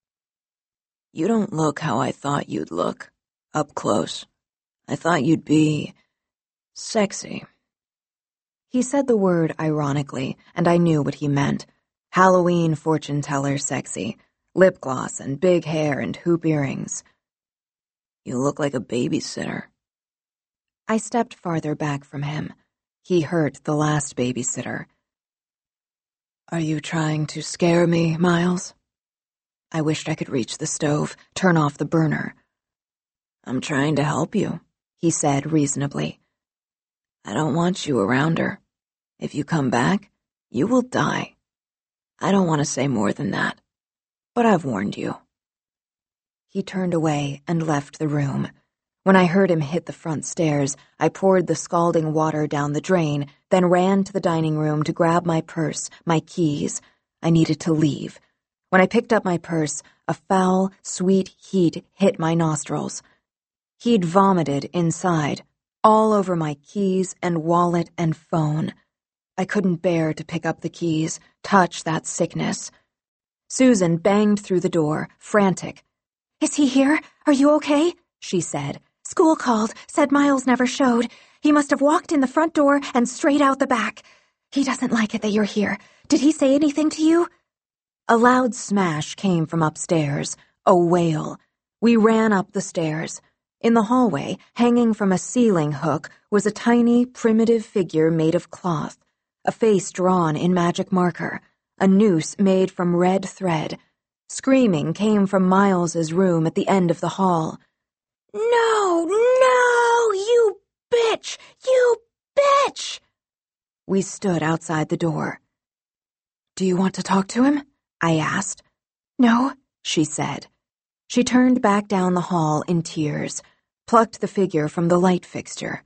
"You don't look how I thought you'd look, up close. I thought you'd be Sexy. He said the word ironically, and I knew what he meant. Halloween fortune teller sexy. Lip gloss and big hair and hoop earrings. You look like a babysitter. I stepped farther back from him. He hurt the last babysitter. Are you trying to scare me, Miles? I wished I could reach the stove, turn off the burner. I'm trying to help you, he said reasonably. I don't want you around her. If you come back, you will die. I don't want to say more than that, but I've warned you. He turned away and left the room. When I heard him hit the front stairs, I poured the scalding water down the drain, then ran to the dining room to grab my purse, my keys. I needed to leave. When I picked up my purse, a foul, sweet heat hit my nostrils. He'd vomited inside, all over my keys and wallet and phone. I couldn't bear to pick up the keys, touch that sickness. Susan banged through the door, frantic. Is he here? Are you okay? She said. School called, said Miles never showed. He must have walked in the front door and straight out the back. He doesn't like it that you're here. Did he say anything to you? A loud smash came from upstairs, a wail. We ran up the stairs. In the hallway, hanging from a ceiling hook, was a tiny, primitive figure made of cloth, a face drawn in magic marker, a noose made from red thread. Screaming came from Miles's room at the end of the hall. No, no, you bitch, you bitch! We stood outside the door. Do you want to talk to him? I asked. No, she said. She turned back down the hall in tears, plucked the figure from the light fixture.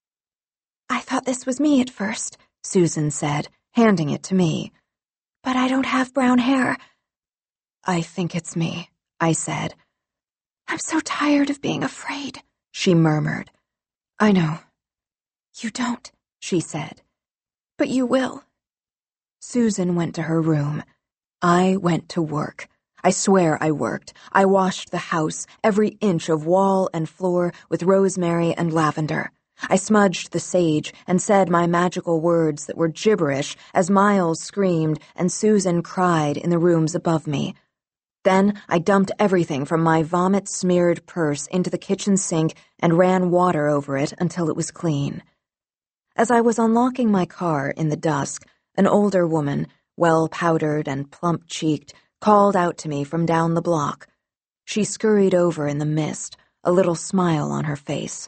I thought this was me at first, Susan said, handing it to me. But I don't have brown hair. I think it's me, I said. I'm so tired of being afraid, she murmured. I know. You don't, she said. But you will. Susan went to her room. I went to work. I swear I worked. I washed the house, every inch of wall and floor, with rosemary and lavender. I smudged the sage and said my magical words that were gibberish as Miles screamed and Susan cried in the rooms above me. Then I dumped everything from my vomit-smeared purse into the kitchen sink and ran water over it until it was clean. As I was unlocking my car in the dusk, an older woman, well-powdered and plump-cheeked, called out to me from down the block. She scurried over in the mist, a little smile on her face.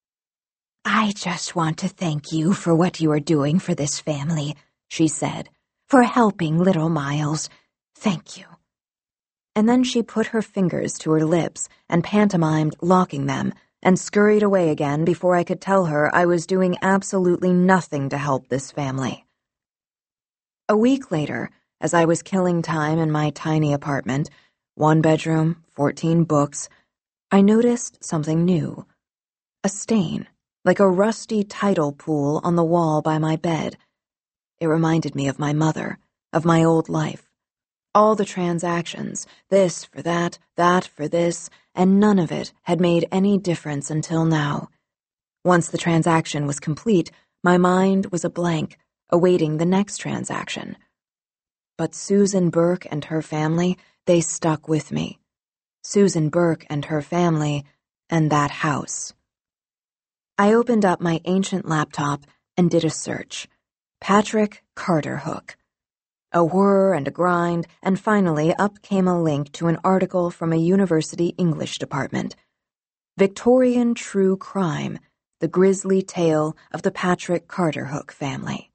I just want to thank you for what you are doing for this family, she said, for helping little Miles. Thank you. And then she put her fingers to her lips and pantomimed locking them and scurried away again before I could tell her I was doing absolutely nothing to help this family. A week later, as I was killing time in my tiny apartment, one bedroom, fourteen books, I noticed something new. A stain, like a rusty tidal pool on the wall by my bed. It reminded me of my mother, of my old life. All the transactions, this for that, that for this, and none of it had made any difference until now. Once the transaction was complete, my mind was a blank, awaiting the next transaction. But Susan Burke and her family, they stuck with me. Susan Burke and her family, and that house. I opened up my ancient laptop and did a search. Patrick Carter Hook. A whir and a grind, and finally up came a link to an article from a university English department. Victorian True Crime, the grisly tale of the Patrick Carter Hook family.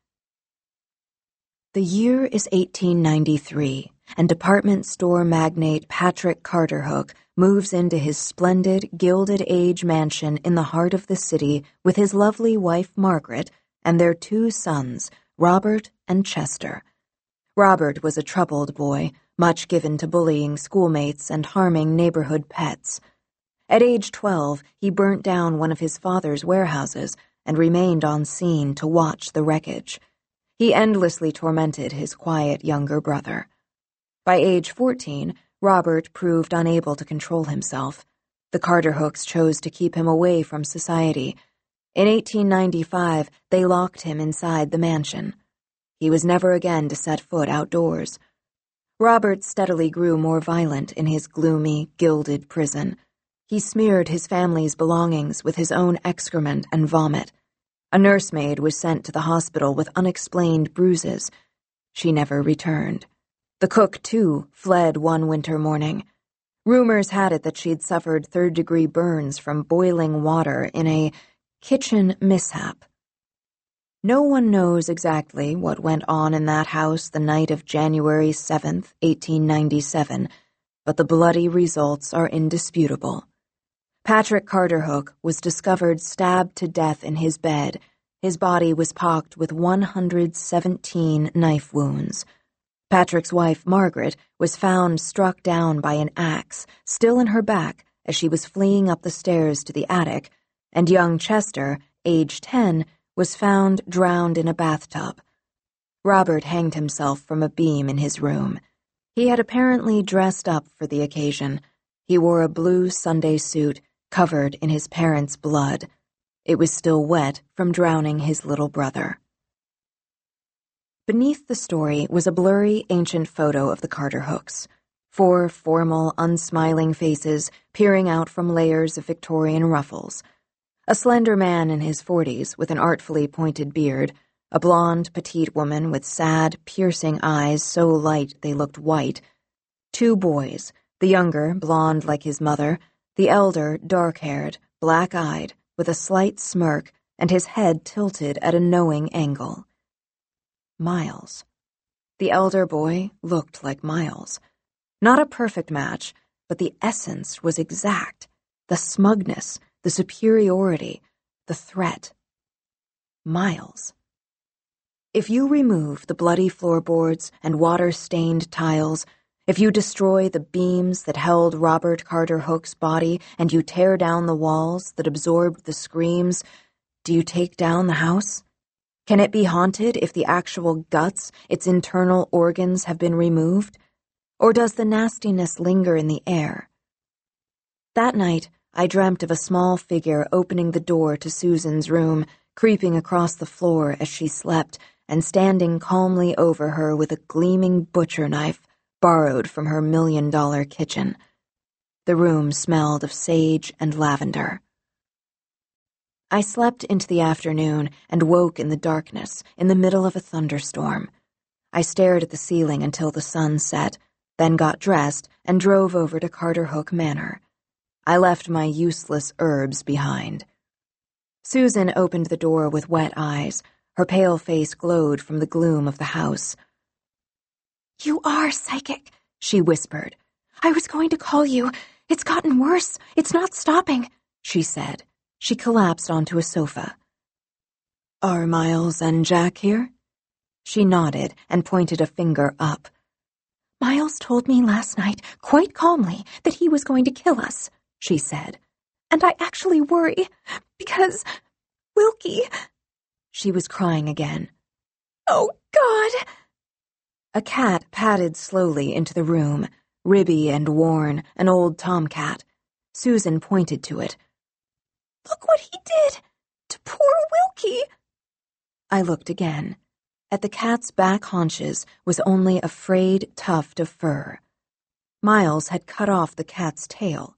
The year is eighteen ninety-three, and department store magnate Patrick Carter Hook moves into his splendid Gilded Age mansion in the heart of the city with his lovely wife Margaret and their two sons, Robert and Chester. Robert was a troubled boy, much given to bullying schoolmates and harming neighborhood pets. At age twelve, he burnt down one of his father's warehouses and remained on scene to watch the wreckage. He endlessly tormented his quiet younger brother. By age fourteen, Robert proved unable to control himself. The Carter Hooks chose to keep him away from society. In eighteen ninety-five, they locked him inside the mansion. He was never again to set foot outdoors. Robert steadily grew more violent in his gloomy, gilded prison. He smeared his family's belongings with his own excrement and vomit. A nursemaid was sent to the hospital with unexplained bruises. She never returned. The cook, too, fled one winter morning. Rumors had it that she'd suffered third-degree burns from boiling water in a kitchen mishap. No one knows exactly what went on in that house the night of January seventh, eighteen ninety-seven, but the bloody results are indisputable. Patrick Carterhook was discovered stabbed to death in his bed. His body was pocked with one hundred seventeen knife wounds. Patrick's wife, Margaret, was found struck down by an axe, still in her back, as she was fleeing up the stairs to the attic, and young Chester, age ten, was found drowned in a bathtub. Robert hanged himself from a beam in his room. He had apparently dressed up for the occasion. He wore a blue Sunday suit, covered in his parents' blood. It was still wet from drowning his little brother. Beneath the story was a blurry, ancient photo of the Carterhooks. Four formal, unsmiling faces peering out from layers of Victorian ruffles. A slender man in his forties with an artfully pointed beard, a blonde, petite woman with sad, piercing eyes so light they looked white, two boys, the younger, blonde like his mother, the elder, dark-haired, black-eyed, with a slight smirk and his head tilted at a knowing angle. Miles. The elder boy looked like Miles. Not a perfect match, but the essence was exact. The smugness, the superiority, the threat. Miles. If you remove the bloody floorboards and water-stained tiles, if you destroy the beams that held Robert Carterhook's body and you tear down the walls that absorbed the screams, do you take down the house? Can it be haunted if the actual guts, its internal organs, have been removed? Or does the nastiness linger in the air? That night, I dreamt of a small figure opening the door to Susan's room, creeping across the floor as she slept, and standing calmly over her with a gleaming butcher knife borrowed from her million-dollar kitchen. The room smelled of sage and lavender. I slept into the afternoon and woke in the darkness, in the middle of a thunderstorm. I stared at the ceiling until the sun set, then got dressed and drove over to Carterhook Manor. I left my useless herbs behind. Susan opened the door with wet eyes. Her pale face glowed from the gloom of the house. "You are psychic," she whispered. "I was going to call you. It's gotten worse. It's not stopping," she said. She collapsed onto a sofa. "Are Miles and Jack here?" She nodded and pointed a finger up. "Miles told me last night, quite calmly, that he was going to kill us," she said. "And I actually worry, because Wilkie..." She was crying again. "Oh, God!" A cat padded slowly into the room, ribby and worn, an old tomcat. Susan pointed to it. "Look what he did to poor Wilkie!" I looked again. At the cat's back haunches was only a frayed tuft of fur. Miles had cut off the cat's tail.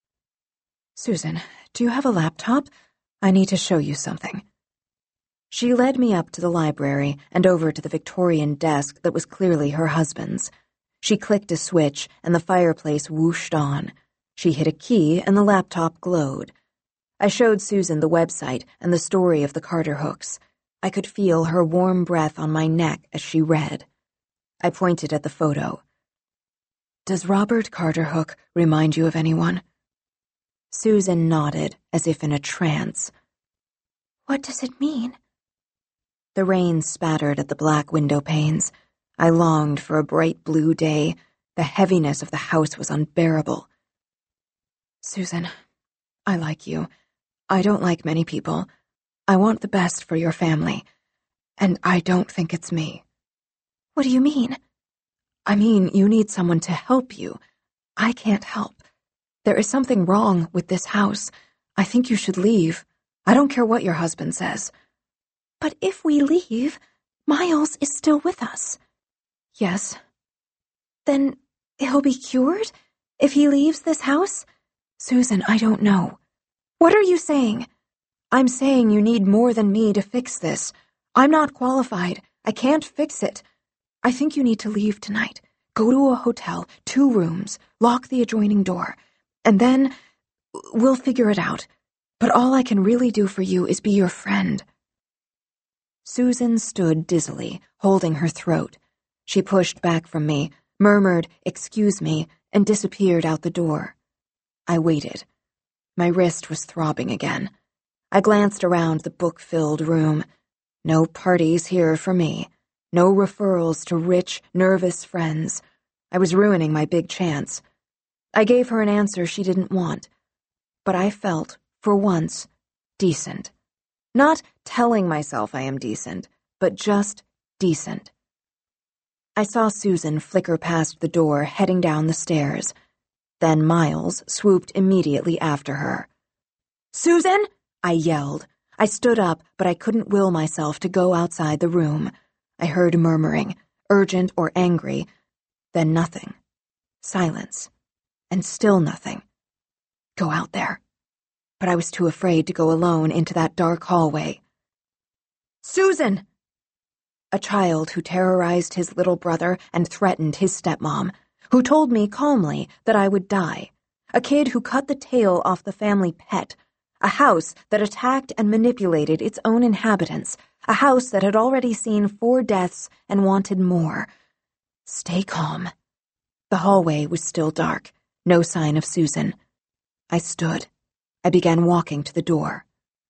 "Susan, do you have a laptop? I need to show you something." She led me up to the library and over to the Victorian desk that was clearly her husband's. She clicked a switch and the fireplace whooshed on. She hit a key and the laptop glowed. I showed Susan the website and the story of the Carterhooks. I could feel her warm breath on my neck as she read. I pointed at the photo. "Does Robert Carterhook remind you of anyone?" Susan nodded, as if in a trance. "What does it mean?" The rain spattered at the black window panes. I longed for a bright blue day. The heaviness of the house was unbearable. "Susan, I like you. I don't like many people. I want the best for your family. And I don't think it's me." "What do you mean?" "I mean, you need someone to help you. I can't help. There is something wrong with this house. I think you should leave. I don't care what your husband says. But if we leave, Miles is still with us. Yes. Then he'll be cured if he leaves this house? Susan, I don't know. What are you saying? I'm saying you need more than me to fix this. I'm not qualified. I can't fix it. I think you need to leave tonight. Go to a hotel, two rooms, lock the adjoining door, and then we'll figure it out. But all I can really do for you is be your friend. Susan stood dizzily, holding her throat. She pushed back from me, murmured, "Excuse me," and disappeared out the door. I waited. My wrist was throbbing again. I glanced around the book-filled room. No parties here for me. No referrals to rich, nervous friends. I was ruining my big chance. I gave her an answer she didn't want. But I felt, for once, decent. Not telling myself I am decent, but just decent. I saw Susan flicker past the door, heading down the stairs. Then Miles swooped immediately after her. "Susan!" I yelled. I stood up, but I couldn't will myself to go outside the room. I heard murmuring, urgent or angry, then nothing. Silence. And still nothing. Go out there. But I was too afraid to go alone into that dark hallway. "Susan!" A child who terrorized his little brother and threatened his stepmom, who told me calmly that I would die. A kid who cut the tail off the family pet. A house that attacked and manipulated its own inhabitants. A house that had already seen four deaths and wanted more. Stay calm. The hallway was still dark. No sign of Susan. I stood. I began walking to the door.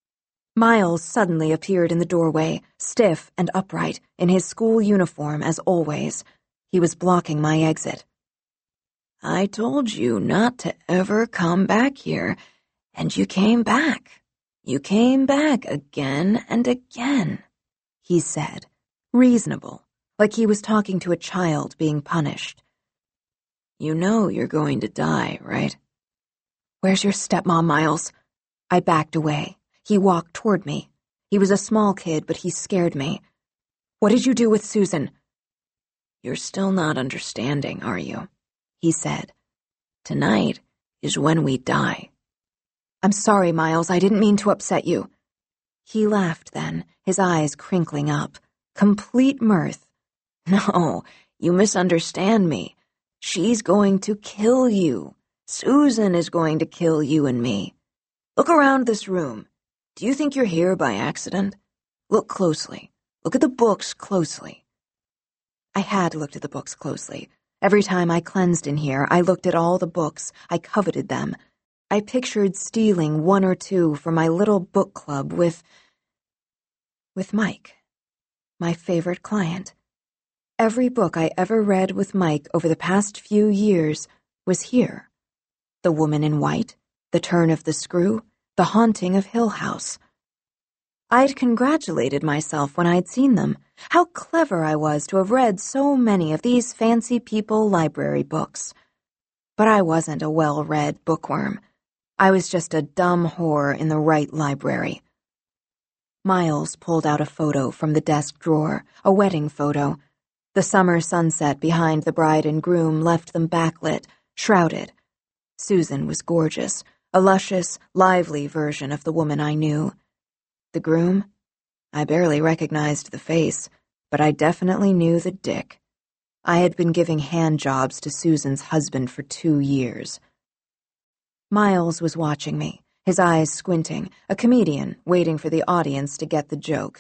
Miles suddenly appeared in the doorway, stiff and upright, in his school uniform as always. He was blocking my exit. "I told you not to ever come back here, and you came back. You came back again and again," he said, reasonable, like he was talking to a child being punished. "You know you're going to die, right?" "Where's your stepmom, Miles?" I backed away. He walked toward me. He was a small kid, but he scared me. "What did you do with Susan?" "You're still not understanding, are you?" he said. "Tonight is when we die." "I'm sorry, Miles, I didn't mean to upset you." He laughed then, his eyes crinkling up. Complete mirth. "No, you misunderstand me. She's going to kill you. Susan is going to kill you and me. Look around this room. Do you think you're here by accident? Look closely. Look at the books closely." I had looked at the books closely. Every time I cleansed in here, I looked at all the books. I coveted them. I pictured stealing one or two from my little book club with... with Mike, my favorite client. Every book I ever read with Mike over the past few years was here. The Woman in White, The Turn of the Screw, The Haunting of Hill House. I'd congratulated myself when I'd seen them. How clever I was to have read so many of these fancy people library books. But I wasn't a well-read bookworm. I was just a dumb whore in the right library. Miles pulled out a photo from the desk drawer, a wedding photo. The summer sunset behind the bride and groom left them backlit, shrouded. Susan was gorgeous, a luscious, lively version of the woman I knew. The groom? I barely recognized the face, but I definitely knew the dick. I had been giving hand jobs to Susan's husband for two years. Miles was watching me, his eyes squinting, a comedian waiting for the audience to get the joke.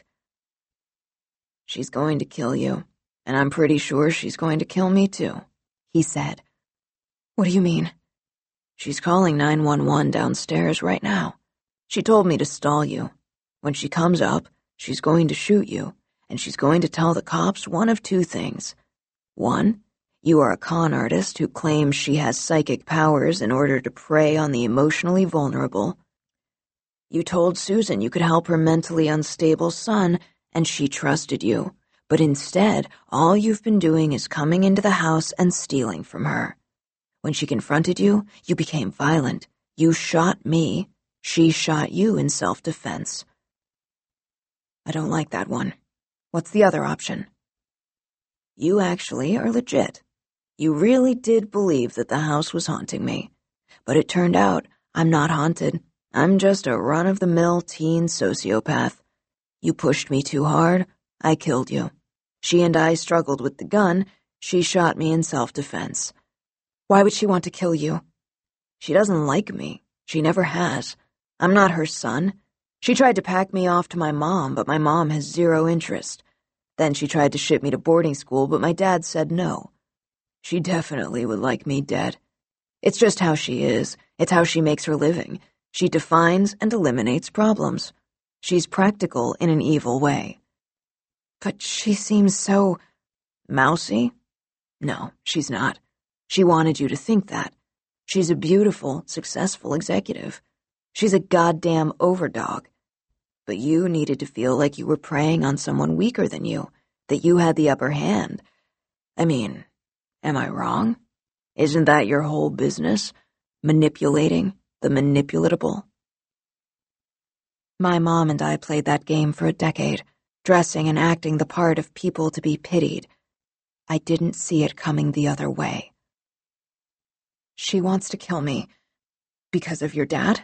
"She's going to kill you, and I'm pretty sure she's going to kill me too," he said. "What do you mean?" "She's calling nine one one downstairs right now. She told me to stall you. When she comes up, she's going to shoot you, and she's going to tell the cops one of two things. One, you are a con artist who claims she has psychic powers in order to prey on the emotionally vulnerable. You told Susan you could help her mentally unstable son, and she trusted you, but instead, all you've been doing is coming into the house and stealing from her. When she confronted you, you became violent. You shot me. She shot you in self-defense. I don't like that one. What's the other option? You actually are legit. You really did believe that the house was haunting me. But it turned out I'm not haunted. I'm just a run-of-the-mill teen sociopath. You pushed me too hard, I killed you. She and I struggled with the gun, she shot me in self-defense. Why would she want to kill you? She doesn't like me. She never has. I'm not her son. She tried to pack me off to my mom, but my mom has zero interest. Then she tried to ship me to boarding school, but my dad said no. She definitely would like me dead. It's just how she is. It's how she makes her living. She defines and eliminates problems. She's practical in an evil way. But she seems so... mousy? No, she's not. She wanted you to think that. She's a beautiful, successful executive. She's a goddamn overdog. But you needed to feel like you were preying on someone weaker than you, that you had the upper hand. I mean, am I wrong? Isn't that your whole business? Manipulating the manipulatable? My mom and I played that game for a decade, dressing and acting the part of people to be pitied. I didn't see it coming the other way. She wants to kill me. Because of your dad?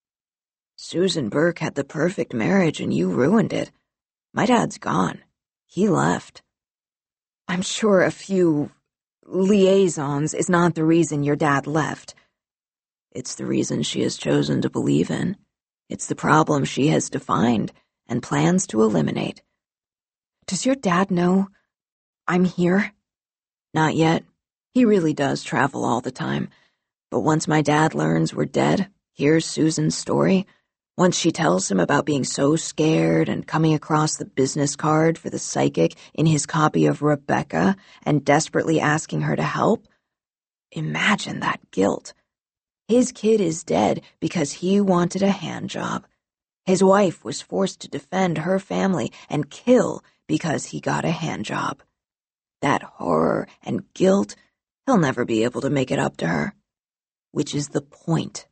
Susan Burke had the perfect marriage and you ruined it. My dad's gone. He left. I'm sure a few liaisons is not the reason your dad left. It's the reason she has chosen to believe in. It's the problem she has defined and plans to eliminate. Does your dad know I'm here? Not yet. He really does travel all the time. But once my dad learns we're dead, here's Susan's story. Once she tells him about being so scared and coming across the business card for the psychic in his copy of Rebecca and desperately asking her to help, imagine that guilt. His kid is dead because he wanted a hand job. His wife was forced to defend her family and kill because he got a hand job. That horror and guilt, he'll never be able to make it up to her. Which is the point.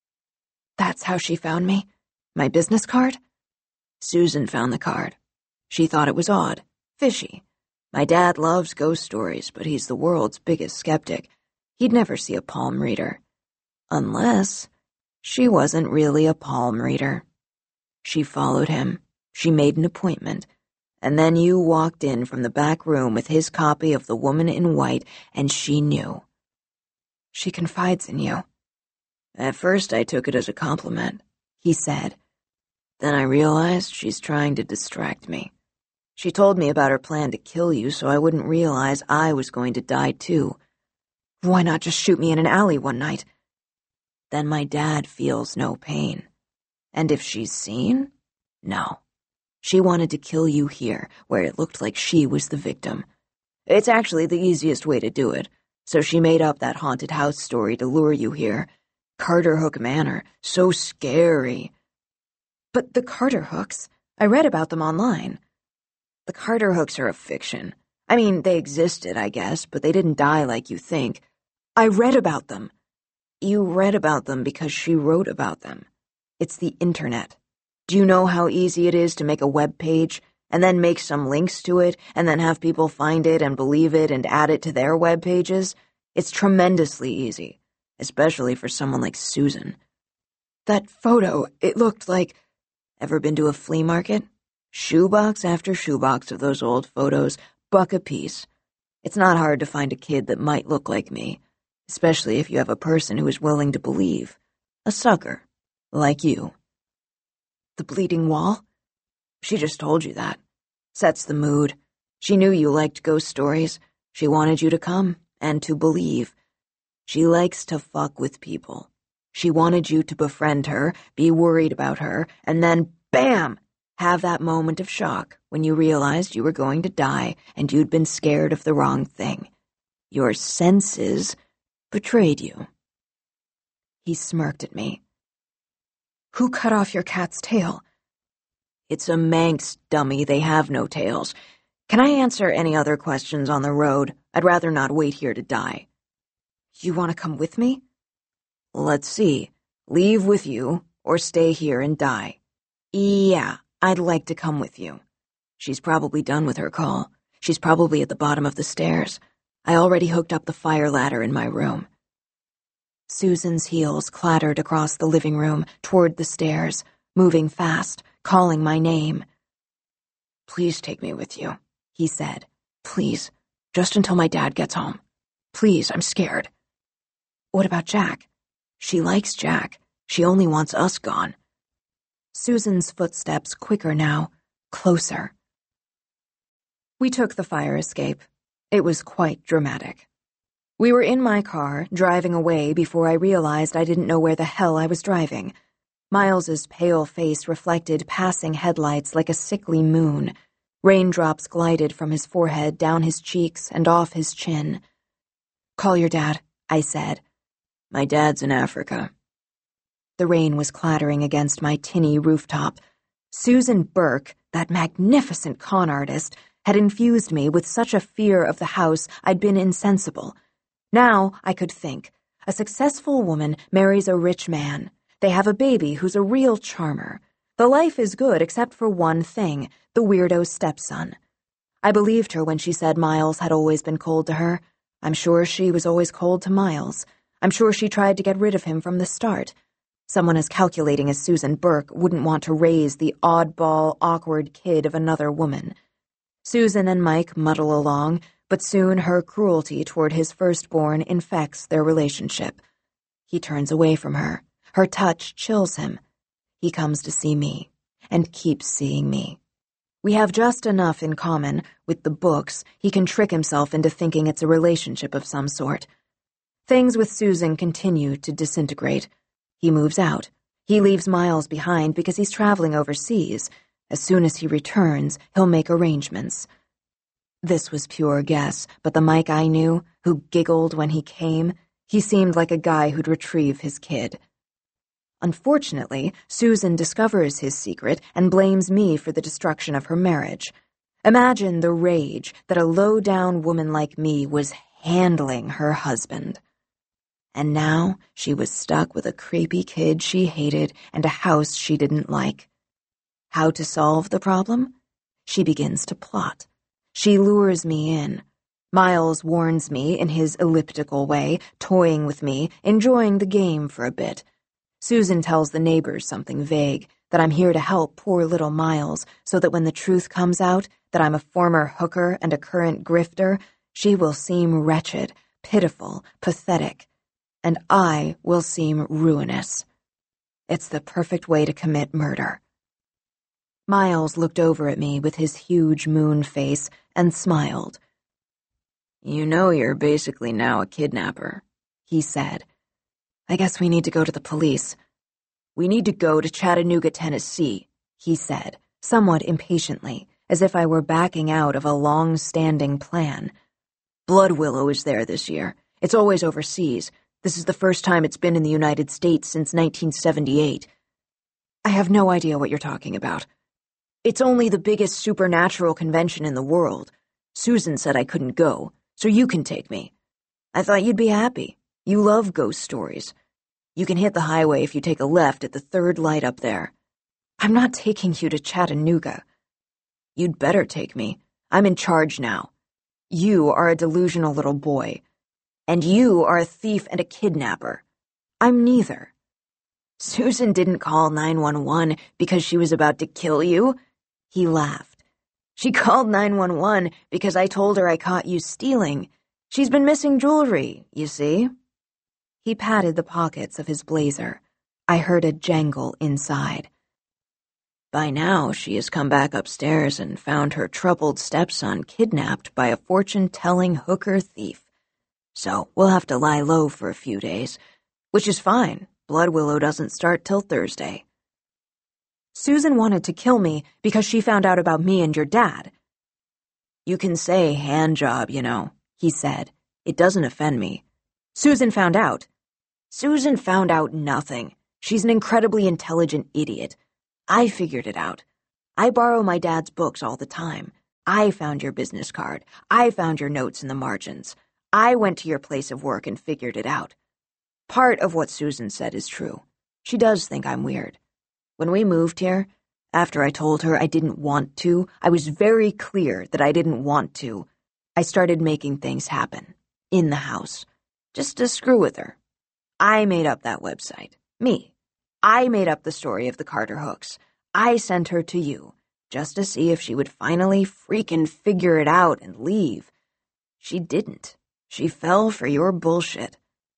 That's how she found me? My business card? Susan found the card. She thought it was odd, fishy. My dad loves ghost stories, but he's the world's biggest skeptic. He'd never see a palm reader. Unless she wasn't really a palm reader. She followed him. She made an appointment. And then you walked in from the back room with his copy of The Woman in White, and she knew. She confides in you. At first I took it as a compliment, he said. Then I realized she's trying to distract me. She told me about her plan to kill you so I wouldn't realize I was going to die too. Why not just shoot me in an alley one night? Then my dad feels no pain. And if she's seen? No. She wanted to kill you here, where it looked like she was the victim. It's actually the easiest way to do it, so she made up that haunted house story to lure you here. Carterhook Manor, so scary. But the Carterhooks, I read about them online. The Carterhooks are a fiction. I mean, they existed, I guess, but they didn't die like you think. I read about them. You read about them because she wrote about them. It's the internet. Do you know how easy it is to make a web page, and then make some links to it, and then have people find it and believe it and add it to their web pages? It's tremendously easy, especially for someone like Susan. That photo, it looked like... Ever been to a flea market? Shoebox after shoebox of those old photos, buck a piece. It's not hard to find a kid that might look like me, especially if you have a person who is willing to believe. A sucker, like you. The bleeding wall? She just told you that. Sets the mood. She knew you liked ghost stories. She wanted you to come, and to believe. She likes to fuck with people. She wanted you to befriend her, be worried about her, and then, bam, have that moment of shock when you realized you were going to die and you'd been scared of the wrong thing. Your senses betrayed you. He smirked at me. Who cut off your cat's tail? It's a Manx, dummy. They have no tails. Can I answer any other questions on the road? I'd rather not wait here to die. You want to come with me? Let's see. Leave with you, or stay here and die. Yeah, I'd like to come with you. She's probably done with her call. She's probably at the bottom of the stairs. I already hooked up the fire ladder in my room. Susan's heels clattered across the living room toward the stairs, moving fast, calling my name. Please take me with you, he said. Please, just until my dad gets home. Please, I'm scared. What about Jack? She likes Jack. She only wants us gone. Susan's footsteps quicker now, closer. We took the fire escape. It was quite dramatic. We were in my car, driving away before I realized I didn't know where the hell I was driving. Miles's pale face reflected passing headlights like a sickly moon. Raindrops glided from his forehead down his cheeks and off his chin. Call your dad, I said. My dad's in Africa. The rain was clattering against my tinny rooftop. Susan Burke, that magnificent con artist, had infused me with such a fear of the house I'd been insensible. Now I could think. A successful woman marries a rich man. They have a baby who's a real charmer. The life is good except for one thing, the weirdo stepson. I believed her when she said Miles had always been cold to her. I'm sure she was always cold to Miles. I'm sure she tried to get rid of him from the start. Someone as calculating as Susan Burke wouldn't want to raise the oddball, awkward kid of another woman. Susan and Mike muddle along, but soon her cruelty toward his firstborn infects their relationship. He turns away from her. Her touch chills him. He comes to see me, and keeps seeing me. We have just enough in common, with the books, he can trick himself into thinking it's a relationship of some sort. Things with Susan continue to disintegrate. He moves out. He leaves Miles behind because he's traveling overseas. As soon as he returns, he'll make arrangements. This was pure guess, but the Mike I knew, who giggled when he came, he seemed like a guy who'd retrieve his kid. Unfortunately, Susan discovers his secret and blames me for the destruction of her marriage. Imagine the rage that a low-down woman like me was handling her husband. And now she was stuck with a creepy kid she hated and a house she didn't like. How to solve the problem? She begins to plot. She lures me in. Miles warns me in his elliptical way, toying with me, enjoying the game for a bit. Susan tells the neighbors something vague, that I'm here to help poor little Miles, so that when the truth comes out, that I'm a former hooker and a current grifter, she will seem wretched, pitiful, pathetic, and I will seem ruinous. It's the perfect way to commit murder. Miles looked over at me with his huge moon face and smiled. You know you're basically now a kidnapper, he said. I guess we need to go to the police. We need to go to Chattanooga, Tennessee, he said, somewhat impatiently, as if I were backing out of a long-standing plan. Blood Willow is there this year. It's always overseas. This is the first time it's been in the United States since nineteen seventy-eight. I have no idea what you're talking about. It's only the biggest supernatural convention in the world. Susan said I couldn't go, so you can take me. I thought you'd be happy. You love ghost stories. You can hit the highway if you take a left at the third light up there. I'm not taking you to Chattanooga. You'd better take me. I'm in charge now. You are a delusional little boy. And you are a thief and a kidnapper. I'm neither. Susan didn't call nine one one because she was about to kill you. He laughed. She called nine one one because I told her I caught you stealing. She's been missing jewelry, you see. He patted the pockets of his blazer. I heard a jangle inside. By now, she has come back upstairs and found her troubled stepson kidnapped by a fortune-telling hooker thief. So we'll have to lie low for a few days, which is fine. Blood Willow doesn't start till Thursday. Susan wanted to kill me because she found out about me and your dad. You can say hand job, you know, he said. It doesn't offend me. Susan found out. Susan found out nothing. She's an incredibly intelligent idiot. I figured it out. I borrow my dad's books all the time. I found your business card. I found your notes in the margins. I went to your place of work and figured it out. Part of what Susan said is true. She does think I'm weird. When we moved here, after I told her I didn't want to, I was very clear that I didn't want to. I started making things happen. In the house. Just to screw with her. I made up that website. Me. I made up the story of the Carter hooks. I sent her to you, just to see if she would finally freaking figure it out and leave. She didn't. She fell for your bullshit.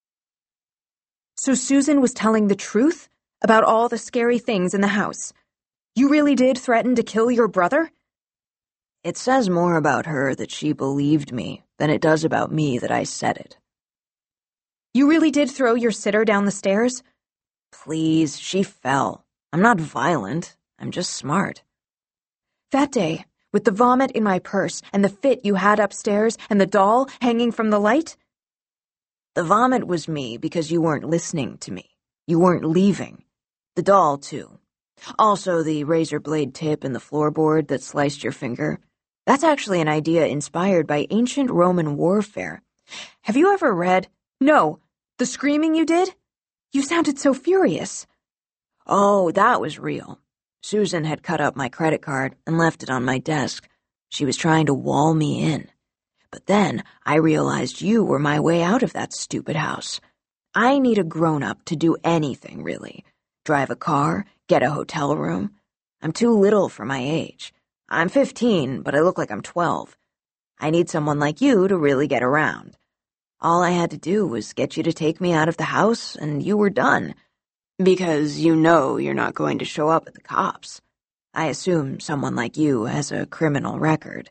So Susan was telling the truth about all the scary things in the house? You really did threaten to kill your brother? It says more about her that she believed me than it does about me that I said it. You really did throw your sitter down the stairs? Please, she fell. I'm not violent. I'm just smart. That day, with the vomit in my purse and the fit you had upstairs and the doll hanging from the light? The vomit was me because you weren't listening to me. You weren't leaving. The doll, too. Also, the razor blade tip in the floorboard that sliced your finger. That's actually an idea inspired by ancient Roman warfare. Have you ever read... No, the screaming you did? You sounded so furious. Oh, that was real. Susan had cut up my credit card and left it on my desk. She was trying to wall me in. But then I realized you were my way out of that stupid house. I need a grown-up to do anything, really. Drive a car, get a hotel room. I'm too little for my age. I'm fifteen, but I look like I'm twelve. I need someone like you to really get around. All I had to do was get you to take me out of the house, and you were done. Because you know you're not going to show up at the cops. I assume someone like you has a criminal record.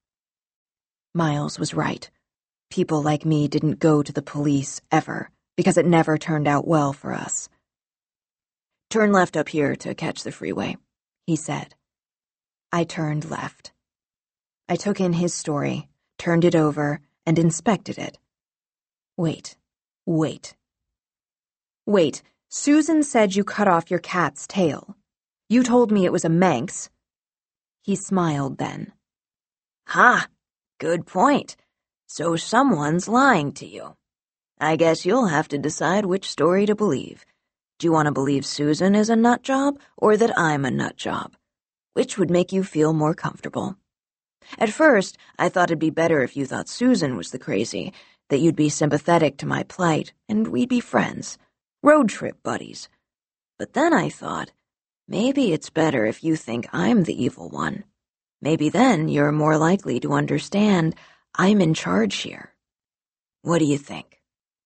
Miles was right. People like me didn't go to the police, ever, because it never turned out well for us. Turn left up here to catch the freeway, he said. I turned left. I took in his story, turned it over, and inspected it. Wait, wait. Wait, Susan said you cut off your cat's tail. You told me it was a Manx. He smiled then. Ha, good point. So someone's lying to you. I guess you'll have to decide which story to believe. Do you want to believe Susan is a nut job or that I'm a nut job? Which would make you feel more comfortable? At first, I thought it'd be better if you thought Susan was the crazy, that you'd be sympathetic to my plight, and we'd be friends, road trip buddies. But then I thought, maybe it's better if you think I'm the evil one. Maybe then you're more likely to understand I'm in charge here. What do you think?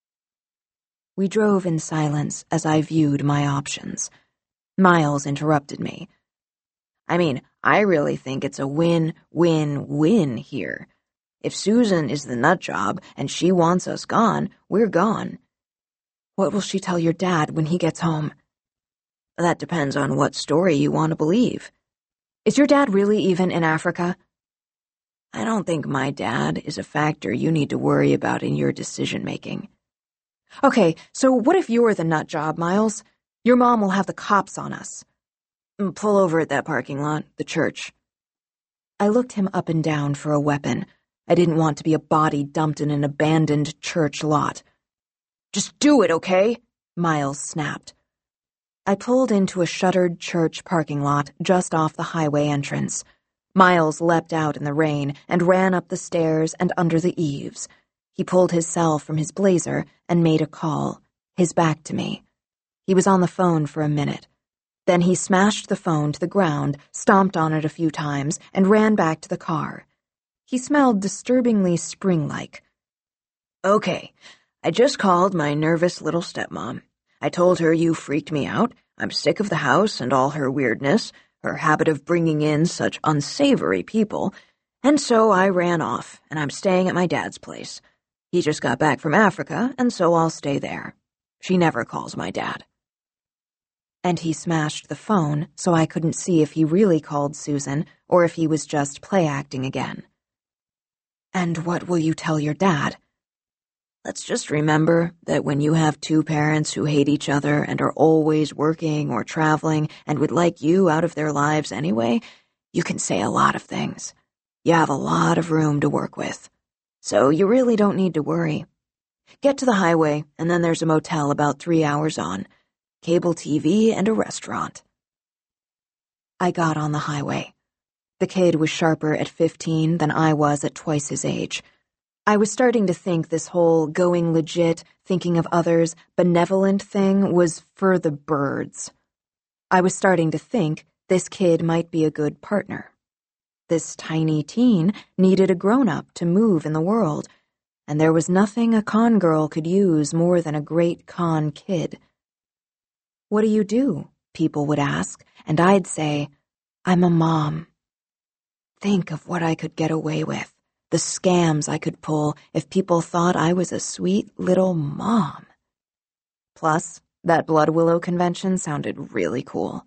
We drove in silence as I viewed my options. Miles interrupted me. I mean, I really think it's a win-win-win here. If Susan is the nut job and she wants us gone, we're gone. What will she tell your dad when he gets home? That depends on what story you want to believe. Is your dad really even in Africa? I don't think my dad is a factor you need to worry about in your decision-making. Okay, so what if you're the nut job, Miles? Your mom will have the cops on us. Pull over at that parking lot, the church. I looked him up and down for a weapon. I didn't want to be a body dumped in an abandoned church lot. Just do it, okay? Miles snapped. I pulled into a shuttered church parking lot just off the highway entrance. Miles leapt out in the rain and ran up the stairs and under the eaves. He pulled his cell from his blazer and made a call, his back to me. He was on the phone for a minute. Then he smashed the phone to the ground, stomped on it a few times, and ran back to the car. He smelled disturbingly spring-like. Okay, I just called my nervous little stepmom. I told her you freaked me out. I'm sick of the house and all her weirdness, her habit of bringing in such unsavory people, and so I ran off, and I'm staying at my dad's place. He just got back from Africa, and so I'll stay there. She never calls my dad. And he smashed the phone so I couldn't see if he really called Susan or if he was just play-acting again. And what will you tell your dad? Let's just remember that when you have two parents who hate each other and are always working or traveling and would like you out of their lives anyway, you can say a lot of things. You have a lot of room to work with. So you really don't need to worry. Get to the highway, and then there's a motel about three hours on. cable T V, and a restaurant. I got on the highway. The kid was sharper at fifteen than I was at twice his age. I was starting to think this whole going legit, thinking of others, benevolent thing was for the birds. I was starting to think this kid might be a good partner. This tiny teen needed a grown-up to move in the world, and there was nothing a con girl could use more than a great con kid. "What do you do?" people would ask, and I'd say, "I'm a mom." Think of what I could get away with, the scams I could pull if people thought I was a sweet little mom. Plus, that Blood Willow convention sounded really cool.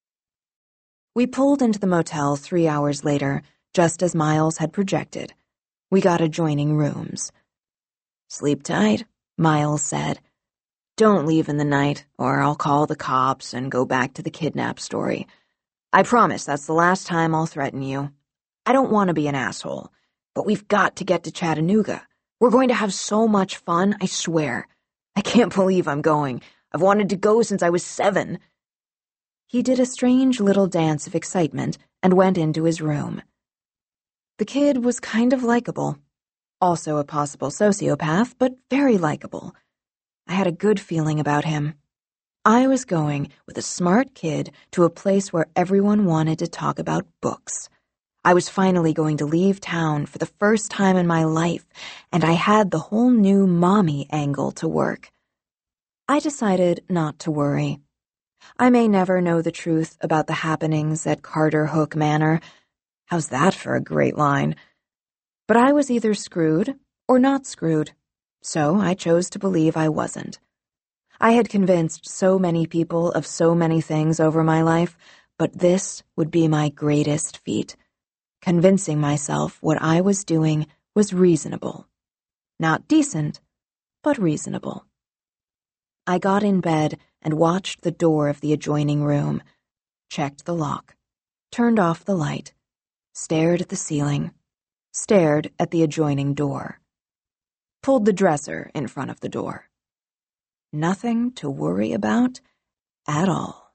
We pulled into the motel three hours later, just as Miles had projected. We got adjoining rooms. "Sleep tight," Miles said. "Don't leave in the night, or I'll call the cops and go back to the kidnap story. I promise that's the last time I'll threaten you. I don't want to be an asshole, but we've got to get to Chattanooga. We're going to have so much fun, I swear. I can't believe I'm going. I've wanted to go since I was seven." He did a strange little dance of excitement and went into his room. The kid was kind of likable. Also a possible sociopath, but very likable. I had a good feeling about him. I was going with a smart kid to a place where everyone wanted to talk about books. I was finally going to leave town for the first time in my life, and I had the whole new mommy angle to work. I decided not to worry. I may never know the truth about the happenings at Carter Hook Manor. How's that for a great line? But I was either screwed or not screwed, so I chose to believe I wasn't. I had convinced so many people of so many things over my life, but this would be my greatest feat. Convincing myself what I was doing was reasonable. Not decent, but reasonable. I got in bed and watched the door of the adjoining room, checked the lock, turned off the light, stared at the ceiling, stared at the adjoining door, pulled the dresser in front of the door. Nothing to worry about at all.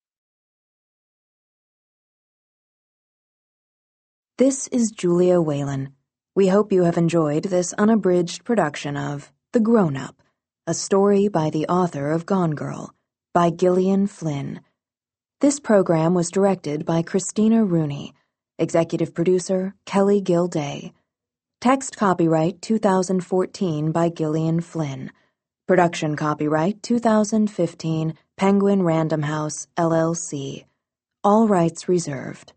This is Julia Whalen. We hope you have enjoyed this unabridged production of The Grown-Up, a story by the author of Gone Girl, by Gillian Flynn. This program was directed by Christina Rooney, executive producer Kelly Gilday. Text copyright two thousand fourteen by Gillian Flynn. Production copyright two thousand fifteen Penguin Random House, L L C. All rights reserved.